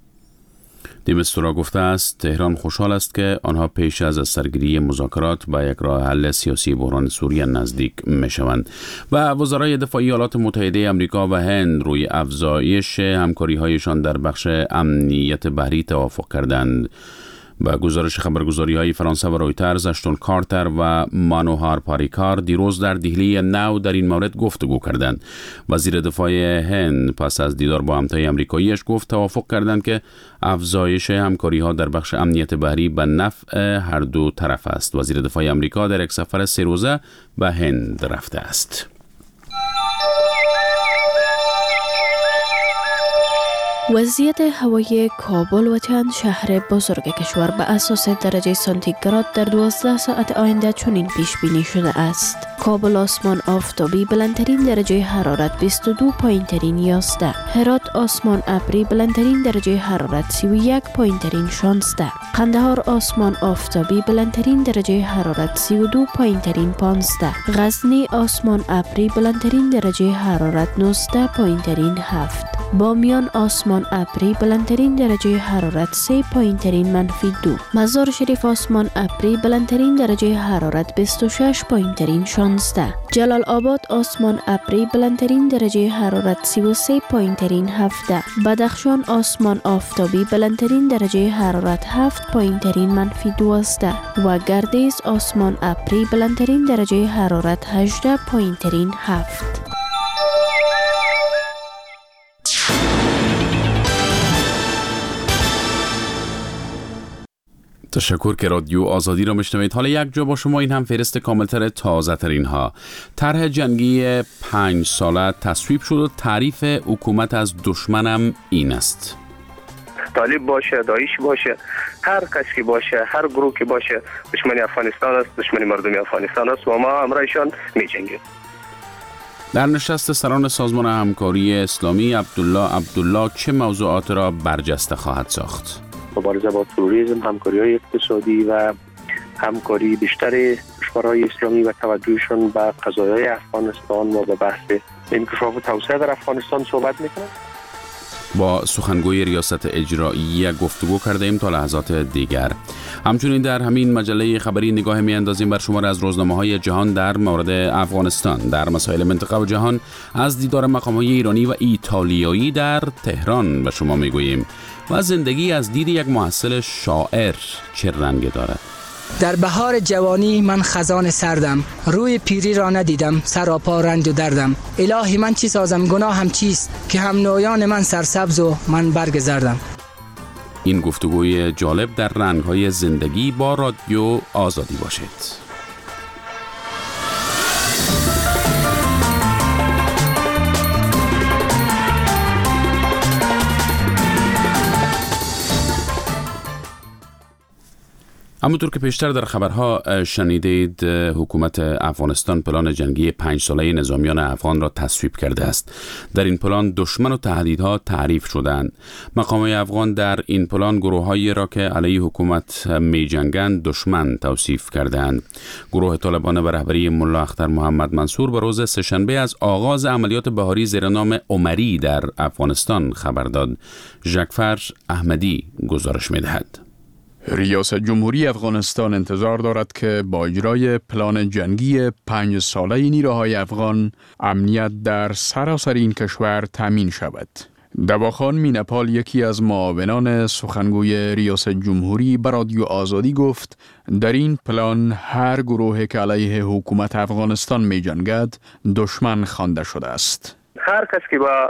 دیمستورا گفته است تهران خوشحال است که آنها پیش از سرگیری مذاکرات با یک راه حل سیاسی بحران سوریه نزدیک میشوند. و وزرای دفاع ایالات متحده آمریکا و هند روی افزایش همکاری‌هایشان در بخش امنیت بحری توافق کردند. با گزارش خبرگزاری‌های فرانسه و رویترز، اشتون کارتر و مانوهار پاریکار دیروز در دهلی نو در این مورد گفتگو کردند. وزیر دفاع هند پس از دیدار با همتای آمریکاییش گفت توافق کردند که افزایش همکاری‌ها در بخش امنیت بحری به نفع هر دو طرف است. وزیر دفاع آمریکا در یک سفر 3 روزه به هند رفته است. وضعیت هوایی کابل و چند شهر بزرگ کشور به اساس درجه سانتیگراد در 12 ساعت آینده چنین پیش بینی شده است. کابل آسمان آفتابی بلندترین درجه حرارت 22 پایین ترین 11. هرات آسمان ابری بلندترین درجه حرارت 31 پایین ترین 16. قندهار آسمان آفتابی بلندترین درجه حرارت 32 پایین ترین 15. غزنی آسمان ابری بلندترین درجه حرارت 19 پایین ترین 7. بامیان آسمان ابری بلندترین درجه حرارت 3 پایین ترین -2. مزار شریف آسمان ابری بلندترین درجه حرارت 26 پایین ترین 16. جلال آباد آسمان ابری بلندترین درجه حرارت 33 پایین ترین 17. بدخشان آسمان آفتابی بلندترین درجه حرارت 7 پایین ترین -12 و گردیز آسمان ابری بلندترین درجه حرارت 18 پایین ترین 7. تشکر که رادیو آزادی را میشنوید. حالا یک جا با شما این هم فهرست کاملتر تازه ترین ها. طرح جنگی 5 ساله تصویب شد و تعریف حکومت از دشمنم این است: طالب باشه، داعش باشه، هر کس که باشه، هر گروه که باشه، دشمن افغانستان است، دشمن مردم افغانستان است و ما همراهشان می‌جنگیم. در نشست سران سازمان همکاری اسلامی، عبدالله چه موضوعات را برجسته خواهد ساخت؟ مبارزه با تروریسم، همکاری‌های اقتصادی و همکاری بیشتر کشورهای اسلامی و توجهشون به قضایای افغانستان و به بحث انکشاف و توسعه در افغانستان صحبت می‌کنند. با سخنگوی ریاست اجرایی گفتگو کرده ایم تا لحظات دیگر. همچنین در همین مجله خبری نگاه می‌اندازیم بر شمار از روزنامه‌های جهان در مورد افغانستان. در مسائل منطقه و جهان از دیدار مقام‌های ایرانی و ایتالیایی در تهران به شما می‌گوییم و زندگی از دید یک محصل شاعر چه رنگ دارد. در بهار جوانی من خزان سردم، روی پیری را ندیدم، سراپا رنج و دردم. الهی من چی سازم، گناهم چیست که هم نویان من سرسبز و من برگ زردم. این گفتگوی جالب در رنگ‌های زندگی با رادیو آزادی باشد. همونطور که پیشتر در خبرها شنیدید، حکومت افغانستان پلان جنگی 5 ساله نظامیان افغان را تصویب کرده است. در این پلان دشمن و تهدیدها تعریف شدند. مقامات افغان در این پلان گروه‌هایی را که علیه حکومت می جنگند دشمن توصیف کردند. گروه طالبان به رهبری ملا اختر محمد منصور به روز سه‌شنبه از آغاز عملیات بهاری زیر نام عمری در افغانستان خبر داد. جعفر احمدی گزارش می‌دهد. ریاست جمهوری افغانستان انتظار دارد که با اجرای پلان جنگی 5 ساله نیروهای افغان امنیت در سراسر این کشور تامین شود. دواخان مینپال، یکی از معاونان سخنگوی ریاست جمهوری، به رادیو آزادی گفت در این پلان هر گروهی که علیه حکومت افغانستان می جنگد دشمن خوانده شده است. هر کس که با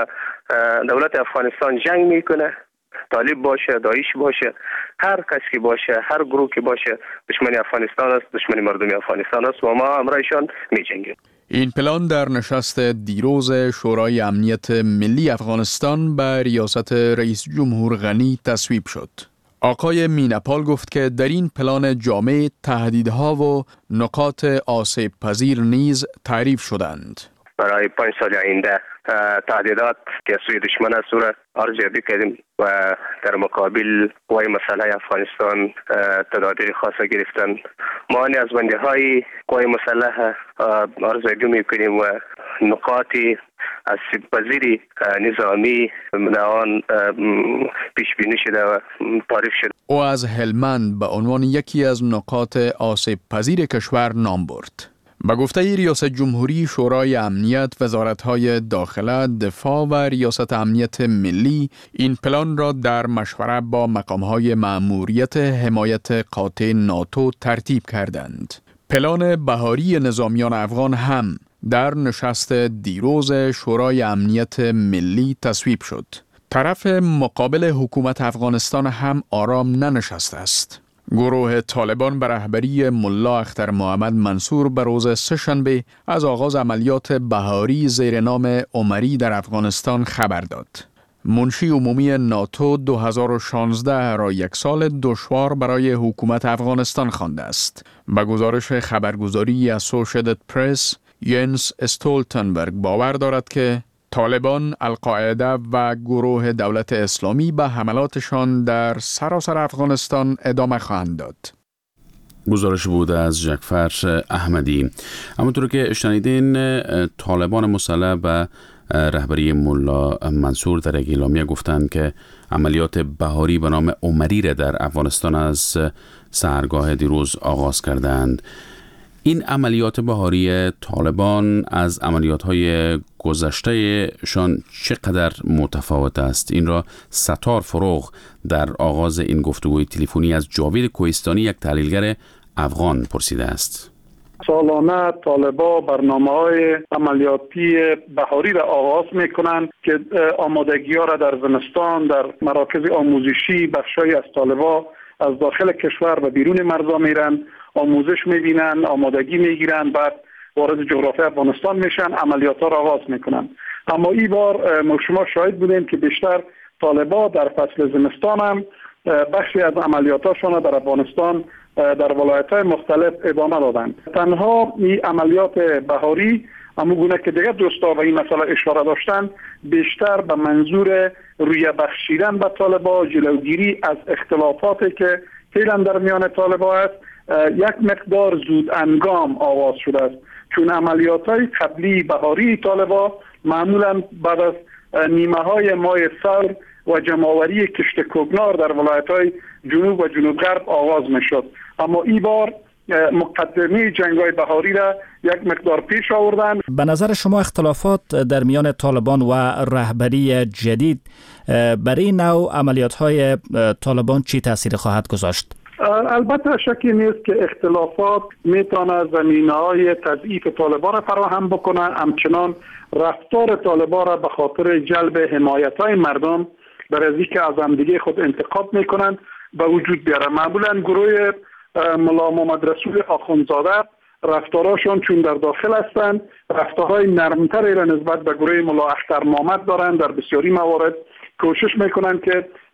دولت افغانستان جنگ میکنه، طالب باشه، داعش باشه، هر کس که باشه، هر گروه که باشه، دشمن افغانستان است، دشمن مردم افغانستان است و ما همراهشان می‌جنگیم. این پلان در نشست دیروز شورای امنیت ملی افغانستان به ریاست رئیس جمهور غنی تصویب شد. آقای مینپال گفت که در این پلان جامع تهدیدها و نقاط آسیب پذیر نیز تعریف شدند. برای 5 سال آینده تهدیدات که سوی دشمن است را ارزیابی کردیم و در مقابل قوای مسلح افغانستان تدابیر خاصه گرفتن. ما از بندی‌های قوای مسلح ارزیابی می‌کنیم و نقاط آسیب پذیر نظامی آن پیش بینی شده و تعریف شده. او از هلمند به عنوان یکی از نقاط آسیب پذیر کشور نام برد. با گفته ریاست جمهوری، شورای امنیت، وزارت‌های داخله، دفاع و ریاست امنیت ملی این پلان را در مشوره با مقام‌های مأموریت حمایت قاطع ناتو ترتیب کردند. پلان بهاری نظامیان افغان هم در نشست دیروز شورای امنیت ملی تصویب شد. طرف مقابل حکومت افغانستان هم آرام ننشسته است. گروه طالبان به رهبری ملا اختر محمد منصور به روز سه‌شنبه از آغاز عملیات بهاری زیر نام عمری در افغانستان خبر داد. منشی عمومی ناتو 2016 را یک سال دشوار برای حکومت افغانستان خوانده است. به گزارش خبرگزاری اسوشییتد پرس، ینس استولتنبرگ باور دارد که طالبان، القاعده و گروه دولت اسلامی به حملاتشان در سراسر افغانستان ادامه خواهند داد. گزارش بود از جعفر احمدی. همونطور که شنیدین، طالبان مسلح به رهبری ملا منصور در یک اعلامیه گفتند که عملیات بهاری به نام عمری را در افغانستان از سحرگاه دیروز آغاز کردند. این عملیات بهاری طالبان از عملیات‌های گذشتهشان چقدر متفاوت است؟ این را ستار فروغ در آغاز این گفتگوی تلفنی از جاوید کوهستانی، یک تحلیلگر افغان، پرسیده است. سالانه طالبان برنامه‌های عملیاتی بهاری را آغاز می‌کنند که آمادگی‌ها را در زمستان در مراکز آموزشی بخشای از طالبان از داخل کشور و بیرون مرزها میرن، آموزش میبینن، آمادگی میگیرن، بعد وارد جغرافی افغانستان میشن، عملیات ها را آغاز میکنن. اما این بار ما شما شاهد بودیم که بیشتر طالبان در فصل زمستان هم بخشی از عملیاتشان در افغانستان در ولایت‌های مختلف ادامه دادند. تنها این عملیات بهاری همونگونه که دیگه دوستا و این مسئله اشاره داشتن، بیشتر به منظور روی بخشیدن به طالبان، جلوگیری از اختلافاتی که فعلا در میان طالبان است، یک مقدار زود انگام آغاز شده است. چون عملیات‌های قبلی بهاری طالبان معمولا بعد از نیمه های ماه سال و جمع‌آوری کشت کوکنار در ولایت‌های جنوب و جنوب غرب آغاز می‌شد. اما این بار مقدمه جنگ‌های بهاری را یک مقدار پیش آوردن. به نظر شما اختلافات در میان طالبان و رهبری جدید برای نوع عملیات‌های طالبان چی تأثیر خواهد گذاشت؟ البته شکی نیست که اختلافات میتونه زمینه‌های تضعیف طالبان را فراهم بکنه. همچنان رفتار طالبان را به خاطر جلب حمایت‌های مردم برای از اینکه از همدیگه خود انتقاد میکنن به وجود بیاره. معمولا گروه ملا محمد رسول آخوندزاده رفتاراشون چون در داخل هستند رفتارهای نرمتری را نسبت به گروه ملا اختر محمد دارند. در بسیاری موارد کوشش میکنن که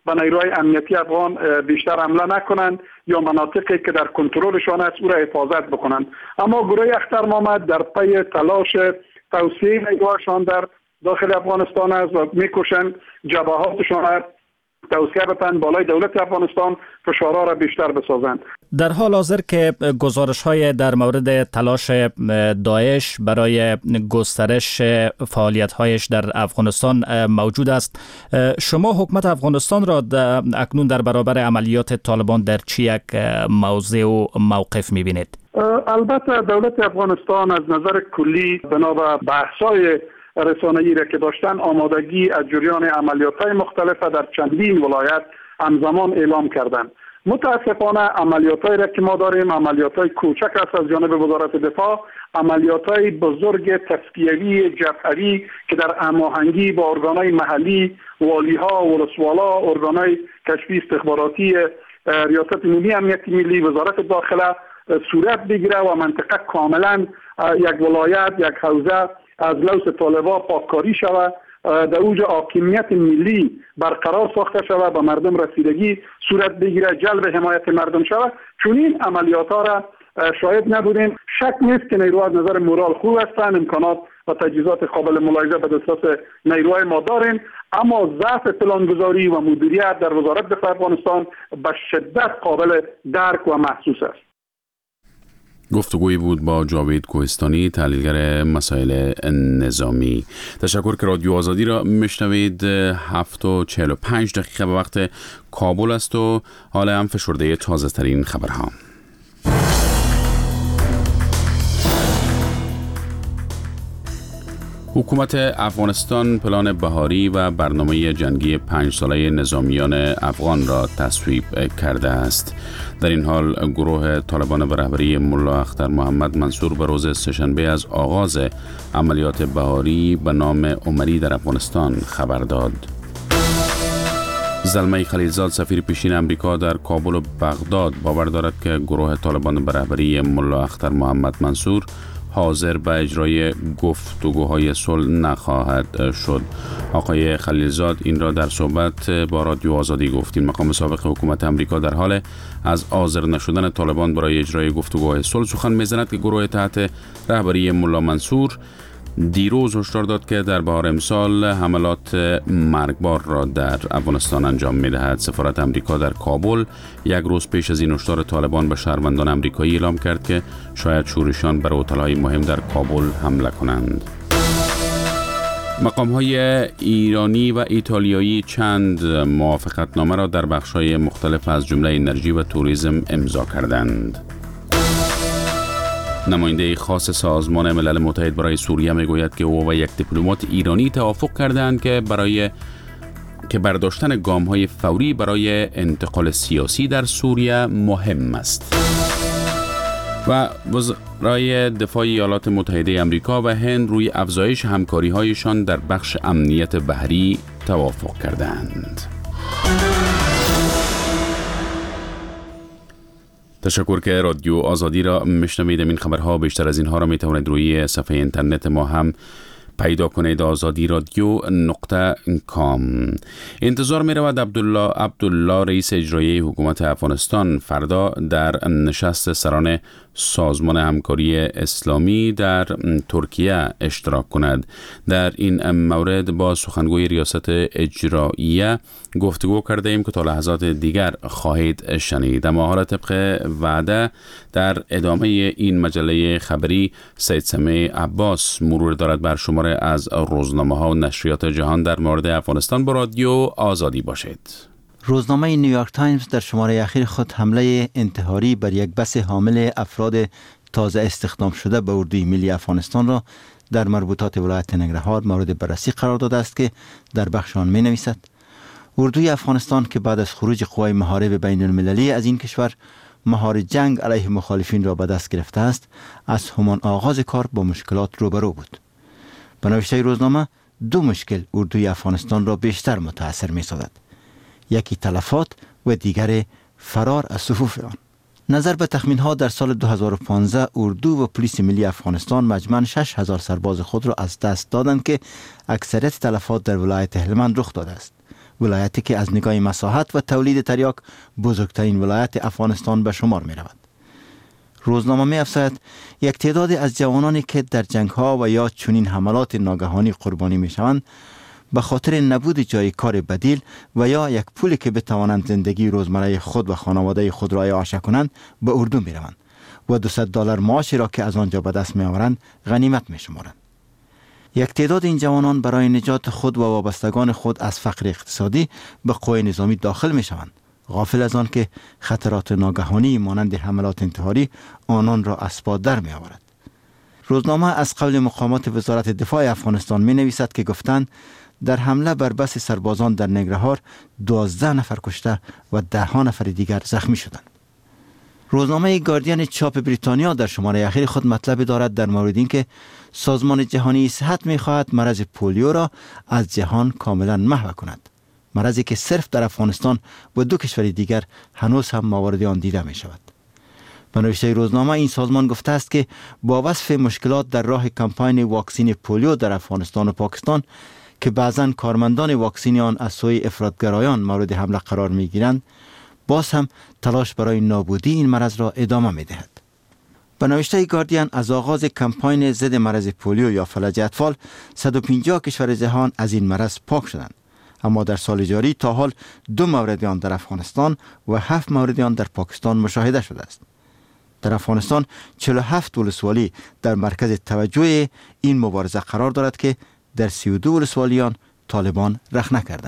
به نیروهای امنیتی افغان بیشتر حمله نکنند یا مناطقی که در کنترلشان است او را حفاظت بکنند. اما گروه اختر محمد در پی تلاش توسعه نیروهاشان در داخل افغانستان است و میکوشند جبهاتشان را توسعه بدن، بالای دولت افغانستان فشارها را بیشتر بسازند. در حال حاضر که گزارش‌های در مورد تلاش داعش برای گسترش فعالیت‌هایش در افغانستان موجود است، شما حکومت افغانستان را اکنون در برابر عملیات طالبان در چه یک موضع و موقف می‌بینید؟ البته دولت افغانستان از نظر کلی بنا به بحث‌های رسانه‌ای را که داشتن آمادگی از جریان عملیات‌های مختلف در چندین ولایت همزمان اعلام کردند. متاسفانه عملیات‌هایی را که ما داریم عملیات‌های کوچک است از جانب وزارت دفاع، عملیات‌های بزرگ تسکیه‌ای جبهه‌ای که در هماهنگی با ارگان‌های محلی، والی‌ها، ولسوالا، ارگان‌های کشفی استخباراتی ریاست عمومی امنیت ملی، وزارت داخله صورت بگیره و منطقه کاملا یک ولایت، یک حوزه از لوث طالبان پاککاری شود، در اوج حاکمیت ملی برقرار ساخته شود، به مردم رسیدگی صورت بگیره، جلب حمایت مردم شود. چون این عملیات ها را شاید نبودیم. شک نیست که نیروها از نظر مورال خوب هستند، امکانات و تجهیزات قابل ملاحظه به دسترس نیروهای ما داریم، اما ضعف پلانگذاری و مدیریت در وزارت دفاع افغانستان به شدت قابل درک و محسوس است. گفتگویی بود با جاوید کوهستانی، تحلیلگر مسائل نظامی. تشکر که رادیو آزادی را میشنوید. 7:45 به وقت کابل است و حال هم فشرده تازه ترین خبرها. حکومت افغانستان پلان بهاری و برنامه جنگی 5 ساله نظامیان افغان را تصویب کرده است. در این حال گروه طالبان به رهبری ملا اختر محمد منصور به روز سه‌شنبه از آغاز عملیات بهاری به نام عمری در افغانستان خبر داد. زلمه خلیلزاد سفیر پیشین امریکا در کابل و بغداد باور دارد که گروه طالبان به رهبری ملا اختر محمد منصور حاضر به اجرای گفتگوهای صلح نخواهد شد. آقای خلیلزاد این را در صحبت با رادیو آزادی گفت. این مقام سابق حکومت امریکا در حال از حاضر نشدن طالبان برای اجرای گفتگوهای صلح سخن می‌زند که گروه تحت رهبری ملا منصور دیروز هشدار داد که در بهار امسال حملات مرگبار را در افغانستان انجام می‌دهد. سفارت امریکا در کابل یک روز پیش از این هشدار طالبان به شهروندان امریکایی اعلام کرد که شاید شورشیان بر هتل‌های مهم در کابل حمله کنند. مقام‌های ایرانی و ایتالیایی چند موافقتنامه را در بخش‌های مختلف از جمله انرژی و توریسم امضا کردند. نماینده خاص سازمان ملل متحد برای سوریه میگوید که او و یک دیپلمات ایرانی توافق کردند که برداشتن گام‌های فوری برای انتقال سیاسی در سوریه مهم است. و وزرای دفاع ایالات متحده آمریکا و هند روی افزایش همکاری‌هایشان در بخش امنیت بحری توافق کردند. تشکر که رادیو آزادی را میشنوید. این خبرها بیشتر از اینها را میتوانید روی صفحه اینترنت ما هم پیدا کنید، azadi.com. انتظار می رود عبدالله رئیس اجرایی حکومت افغانستان فردا در نشست سران سازمان همکاری اسلامی در ترکیه اشتراک کند. در این مورد با سخنگوی ریاست اجراییه گفتگو کرده ایم که تا لحظات دیگر خواهید شنید. اما حالا طبق وعده در ادامه این مجله خبری سید سمیع عباس مرور دارد بر شماره از روزنامه ها و نشریات جهان در مورد افغانستان. با رادیو آزادی باشید. روزنامه نیویورک تایمز در شماره اخیر خود حمله انتحاری بر یک بس حامل افراد تازه استخدام شده به اردوی ملی افغانستان را در مربوطات ولایت ننگرهار مورد بررسی قرار داده است که در بخش آن می نویسد: اردوی افغانستان که بعد از خروج قوای محارب بین المللی از این کشور مهار جنگ علیه مخالفین را به دست گرفته است، از همان آغاز کار با مشکلات روبرو بود. به نوشته روزنامه دو مشکل اردوی افغانستان را بیشتر متاثر می سازد: یکی تلفات و دیگر فرار از صفوف آن. نظر به تخمین ها در سال 2015 اردو و پلیس ملی افغانستان مجموعاً 6000 سرباز خود را از دست دادند که اکثریت تلفات در ولایت هلمند رخ داده است ولایتی که از نگاه مساحت و تولید تریاک بزرگترین ولایت افغانستان به شمار می رود. روزنامه می افزاید یک تعداد از جوانانی که در جنگ ها و یا چنین حملات ناگهانی قربانی می شوند به خاطر نبود جای کار بدیل و یا یک پولی که بتوانند زندگی روزمره خود و خانواده خود را اعاشه کنند به اردو می روند و $200 معاشی را که از آنجا به دست می آورند غنیمت می شمارند. یک تعداد این جوانان برای نجات خود و وابستگان خود از فقر اقتصادی به قوای نظامی داخل می شوند، غافل از آن که خطرات ناگهانی مانند حملات انتحاری آنان را از پا در می آورد. روزنامه از قول مقامات وزارت دفاع افغانستان می نویسد که گفتند در حمله بر بس سربازان در ننگرهار 12 نفر کشته و 10 نفر دیگر زخمی شدند. روزنامه گاردین چاپ بریتانیا در شماره اخیر خود مطلب دارد در مورد اینکه سازمان جهانی صحت می‌خواهد مرض پولیو را از جهان کاملا محو کند. مرضی که صرف در افغانستان و 2 کشور دیگر هنوز هم موارد آن دیده می شود. به نوشته روزنامه این سازمان گفته است که با وصف مشکلات در راه کمپاین واکسین پولیو در افغانستان و پاکستان که بعضاً کارمندان واکسین آن از سوی افراطگرایان مورد حمله قرار می گیرند، باز هم تلاش برای نابودی این مرض را ادامه می دهد. به نوشته گاردین از آغاز کمپاین ضد مرض پولیو یا فلج اطفال 150 کشور جهان از این مرض پاک شدند، اما در سال جاری تا حال 2 مورد آن در افغانستان و 7 مورد آن در پاکستان مشاهده شده است. در افغانستان 47 ولسوالی در مرکز توجه این مبارزه قرار دارد که در 32 ولسوالی آن طالبان رخنه کردند.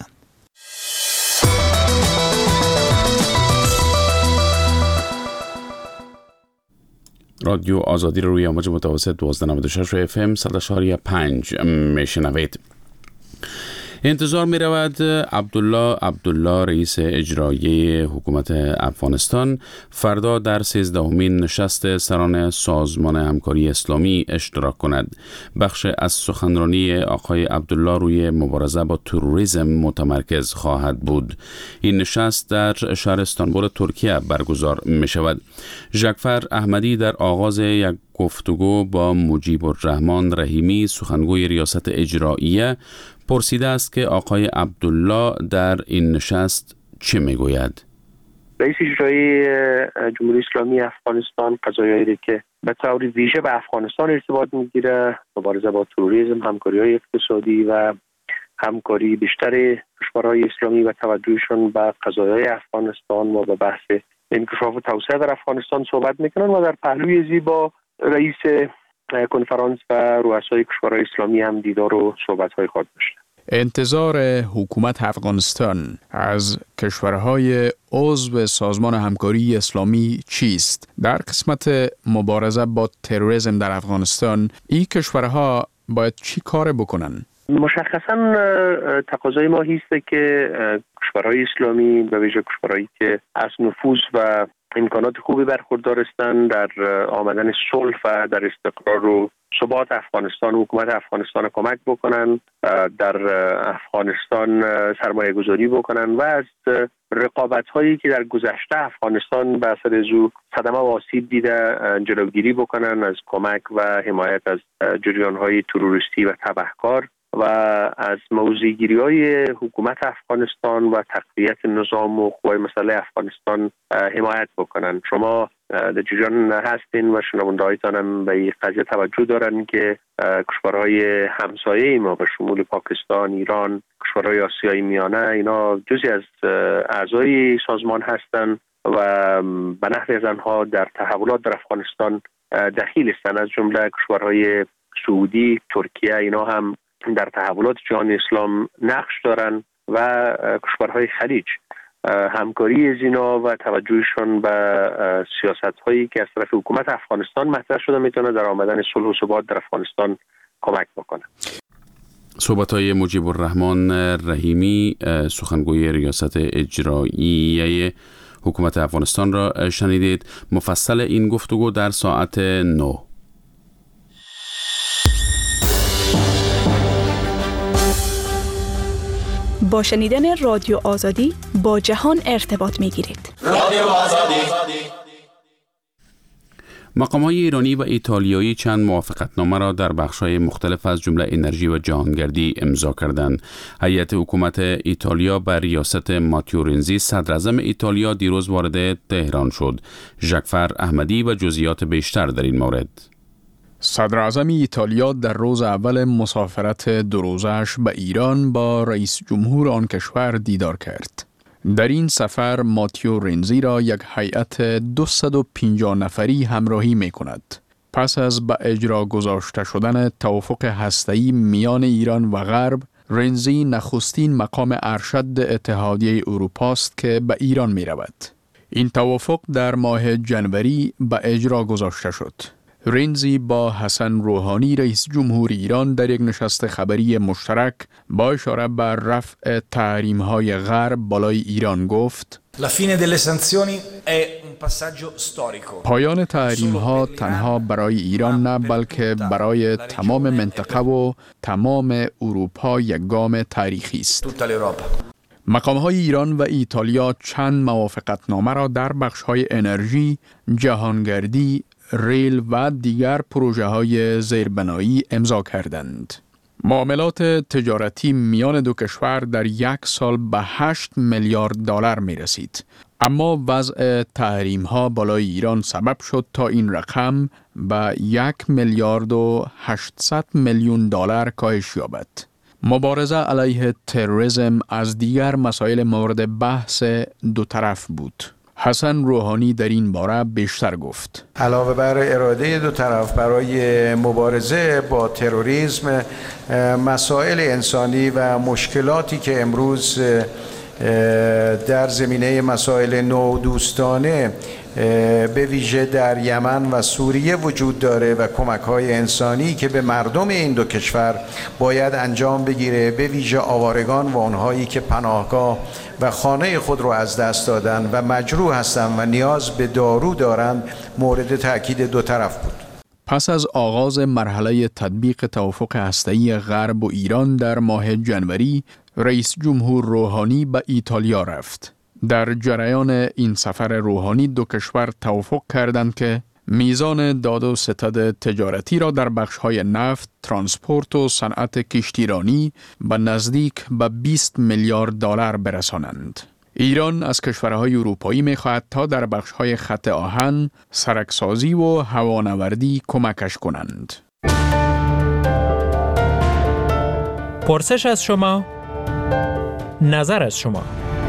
رادیو آزادی رو روی موج متوسط 1296 FM 100.5 میشنوید. انتظار می رود عبدالله رئیس اجرایی حکومت افغانستان فردا در 13مین نشست سران سازمان همکاری اسلامی اشتراک کند. بخش از سخنرانی آقای عبدالله روی مبارزه با تروریسم متمرکز خواهد بود. این نشست در شهر استانبول ترکیه برگزار می شود. ژکفر احمدی در آغاز یک گفتگو با مجیب الرحمن رحیمی سخنگوی ریاست اجراییه پرسیده است که آقای عبدالله در این نشست چه میگوید؟ رئیس اجرایی جمهوری اسلامی افغانستان قضایایی که به طور ویژه به افغانستان ارتباط میگیره، مبارزه با تروریسم، همکاری‌های اقتصادی و همکاری بیشتر کشورهای اسلامی و توجهشون به قضایای افغانستان و به بحث انکشاف و توسعه در افغانستان صحبت میکنن و در پهلوی زی با رئیس کنفرانس و رؤسای کشورهای اسلامی هم دیدار و صحبت‌های خود داشت. انتظار حکومت افغانستان از کشورهای عضو سازمان همکاری اسلامی چیست؟ در قسمت مبارزه با تروریسم در افغانستان این کشورها باید چی کار بکنن؟ مشخصاً تقاضای ما هست که کشورهای اسلامی به ویژه کشورهایی که از نفوذ و امکانات خوبی برخوردار هستند در آمدن صلح و در استقرار و ثبات افغانستان و حکومت افغانستان کمک بکنن، در افغانستان سرمایه گذاری بکنن و از رقابت هایی که در گذشته افغانستان به اثر زو صدمه و آسیب دیده جلوگیری بکنن، از کمک و حمایت از جریان های تروریستی و تبهکار و از موضع‌گیری‌های حکومت افغانستان و تقویت نظام و قوای مسلح افغانستان حمایت بکنن. شما در جریان هستین و شنونده‌هایتان هم به این قضیه توجه دارن که کشورهای همسایه ما به شمول پاکستان، ایران، کشورهای آسیای میانه اینا جزئی از اعضای سازمان هستند و به نحوی از آنها در تحولات در افغانستان دخیل هستند، از جمله کشورهای سعودی، ترکیه اینا هم در تحولات جهان اسلام نقش دارن و کشورهای خلیج. همکاری از اینا و توجهشون به سیاست‌هایی که از طرف حکومت افغانستان مطرح شده میتونه در آمدن صلح و ثبات در افغانستان کمک بکنه. صحبت‌های مجیب الرحمن رحیمی سخنگوی ریاست اجرایی حکومت افغانستان را شنیدید. مفصل این گفتگو در ساعت 9. با شنیدن رادیو آزادی با جهان ارتباط می گیرید. رادیو آزادی مقام‌های ایرانی و ایتالیایی چند موافقتنامه را در بخش‌های مختلف از جمله انرژی و جهانگردی امضا کردند. هیئت حکومت ایتالیا بر ریاست ماتیو رنزی صدر اعظم ایتالیا دیروز وارد تهران شد. ژاکفر احمدی و جزئیات بیشتر در این مورد. صدر اعظم ایتالیا در روز اول مسافرت 2 روزه‌اش به ایران با رئیس جمهور آن کشور دیدار کرد. در این سفر ماتیو رنزی را یک هیئت 250 نفری همراهی می کند. پس از به اجرا گذاشته شدن توافق هسته‌ای میان ایران و غرب، رنزی نخستین مقام ارشد اتحادیه اروپا است که به ایران می رود. این توافق در ماه جنوری به اجرا گذاشته شد. رنزی با حسن روحانی رئیس جمهور ایران در یک نشست خبری مشترک با اشاره بر رفع تحریم‌های غرب بالای ایران گفت: La fine delle sanzioni è un passaggio storico. پایان تحریم‌ها تنها برای ایران نه بلکه برای تمام منطقه و تمام اروپا یک گام تاریخی است. مقام‌های ایران و ایتالیا چند موافقتنامه را در بخش‌های انرژی، جهانگردی، ریل و دیگر پروژه‌های زیربنایی امضا کردند. معاملات تجارتی میان دو کشور در یک سال به 8 میلیارد دلار می رسید. اما وضع تحریم‌ها بالای ایران سبب شد تا این رقم به 1 میلیارد و 800 میلیون دلار کاهش یابد. مبارزه علیه تروریسم از دیگر مسائل مورد بحث دو طرف بود. حسن روحانی در این باره بیشتر گفت: علاوه بر اراده دو طرف برای مبارزه با تروریسم، مسائل انسانی و مشکلاتی که امروز در زمینه مسائل نودوستانه به ویژه در یمن و سوریه وجود داره و کمک‌های انسانی که به مردم این دو کشور باید انجام بگیره، به ویژه آوارگان و آنهایی که پناهگاه و خانه خود رو از دست دادن و مجروح هستند و نیاز به دارو دارند، مورد تاکید دو طرف بود. پس از آغاز مرحله تطبیق توافق هسته‌ای غرب و ایران در ماه جنوری، رئیس جمهور روحانی به ایتالیا رفت. در جریان این سفر روحانی دو کشور توافق کردند که میزان داد و ستد تجارتی را در بخش‌های نفت، ترانسپورت و صنعت کشتیرانی به نزدیک به 20 میلیارد دلار برسانند. ایران از کشورهای اروپایی می‌خواهد تا در بخش‌های خط آهن، سرکسازی و هوانوردی کمکش کنند. پرسش از شما، نظر از شما.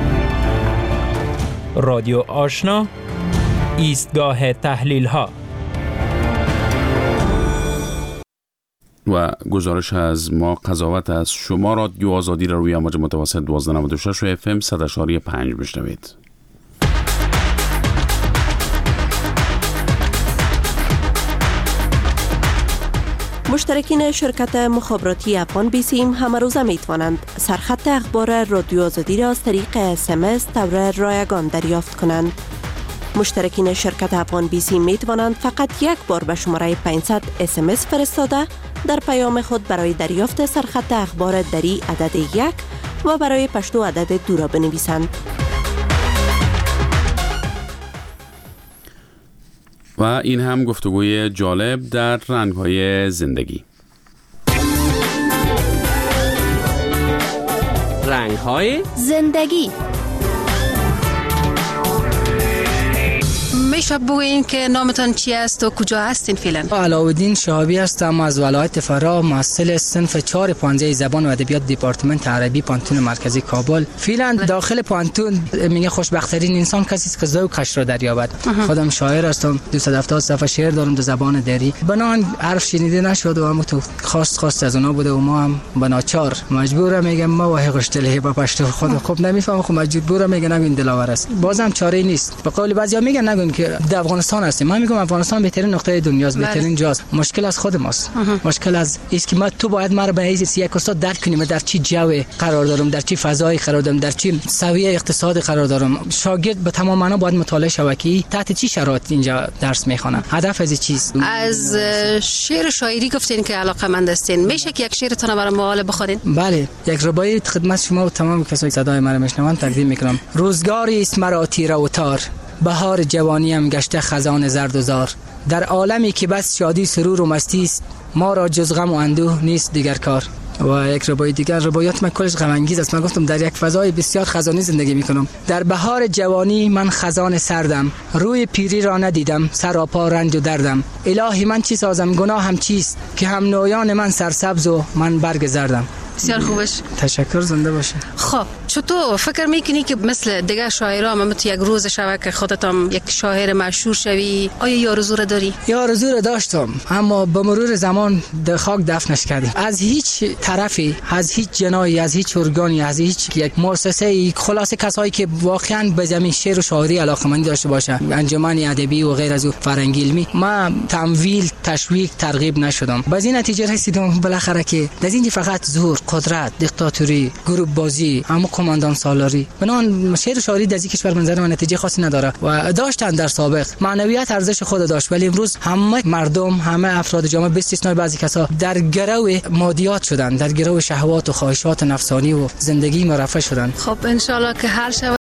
رادیو آشنا، ایستگاه تحلیل ها. و گزارش از ما، قضاوت از شما. رادیو آزادی را روی امواج متوسط 1296 و FM 100.5 بشنوید. مشترکین شرکت مخابراتی افغان بیسیم همه روزه می توانند سرخط اخبار رادیو آزادی را از طریق SMS طور رایگان دریافت کنند. مشترکین شرکت افغان بیسیم می توانند فقط یک بار به شماره 500 SMS فرستاده در پیام خود برای دریافت سرخط اخبار دری عدد 1 و برای پشتو عدد 2 را بنویسند. و این هم گفتگوی جالب در رنگ‌های زندگی. رنگ‌های زندگی. میشه بگویین که نامتان چی است و کجا هستین فعلا؟ علاءالدین شهابی هستم، از ولایت فرا، محصل صنف 4 پانزه زبان و ادبیات دپارتمنت عربی پانتون مرکزی کابل. فعلا داخل پانتون میگه خوشبخت‌ترین انسان کسی است که ذوقش را دریابد. خودم شاعر هستم، 270 صفحه شعر دارم در زبان دری. بنان حرف شنیده نشد و اما تو خواست از اونا بوده و ما هم بناچار مجبورم میگم ما واه خوشدلی با پشتو خود خوب نمیفهم، خب مجبورم میگم نگین دلاور است. بازم چاره نیست. به قول بعضیا میگن نگین که در افغانستان هستیم. من میگم افغانستان بهترین نقطه دنیاست، بهترین جاست. مشکل از خود ماست. مشکل از است که ما تو باید مرا به حیث یک استاد درک کنیم در چی جو قرار دارم، در چی فضای قرار دارم، در چی سویه اقتصاد قرار دارم. شاگرد به تمام معنا باید مطالعه شوکی تحت چی شرایط اینجا درس میخوانه. هدف از چیست؟ از شعر شاعری گفتین که علاقه‌مند هستین. میشه که یک شعرتون برام مقاله بخورین؟ بله، یک رباعی خدمت شما و تمام کسایی که صدای مرا میشنوند تقدیم میکنم. روزگاری است مرا تیره و تار، بهار جوانیم گشته خزان زرد و زار. در عالمی که بس شادی سرور و مستی است، ما را جز غم و اندوه نیست دیگر کار. و یک روایت دیگر، روایات من کلش غم انگیز است. من گفتم در یک فضای بسیار خزانی زندگی میکنم. در بهار جوانی من خزان سردم، روی پیری را ندیدم، سراپا رنج و دردم. الهی من چی سازم، گناهم چیست که هم نویان من سرسبز و من برگ زردم. بسیار خوبش. تشکر، زنده باشه. خب چطور فکر میکنی که مثل دیگه شاعرها هم تو یک روز شوه که خودت هم یک شاعر مشهور شوی؟ آیا یه آرزو را داری؟ یه آرزو را داشتم، اما به مرور زمان در خاک دفنش کردیم. از هیچ طرفی، از هیچ جنایی، از هیچ ارگانی، از هیچ یک مؤسسه، خلاصه کسایی که واقعا به زمین شعر و شاعری علاقه‌مندی داشته باشه، انجمن ادبی و غیر از او، فرهنگی علمی، ما تمویل، تشویق، ترغیب نشدم. باز این نتیجه رسیدم بالاخره که در این فقط زور، قدرت، دیکتاتوری، گروه بازی، اما کماندان سالاری، بنان شعر و شاعری در این کشور منظر من نتیجه خاصی نداره. و داشتن در سابق معنویت ارزش خود داشت، ولی امروز همه مردم، همه افراد جامعه به استثنای بعضی کسا در گرو مادیات شدن، در گرو شهوات و خواهشات نفسانی و زندگی مرفه شدن. خب ان شاء الله که حل شود.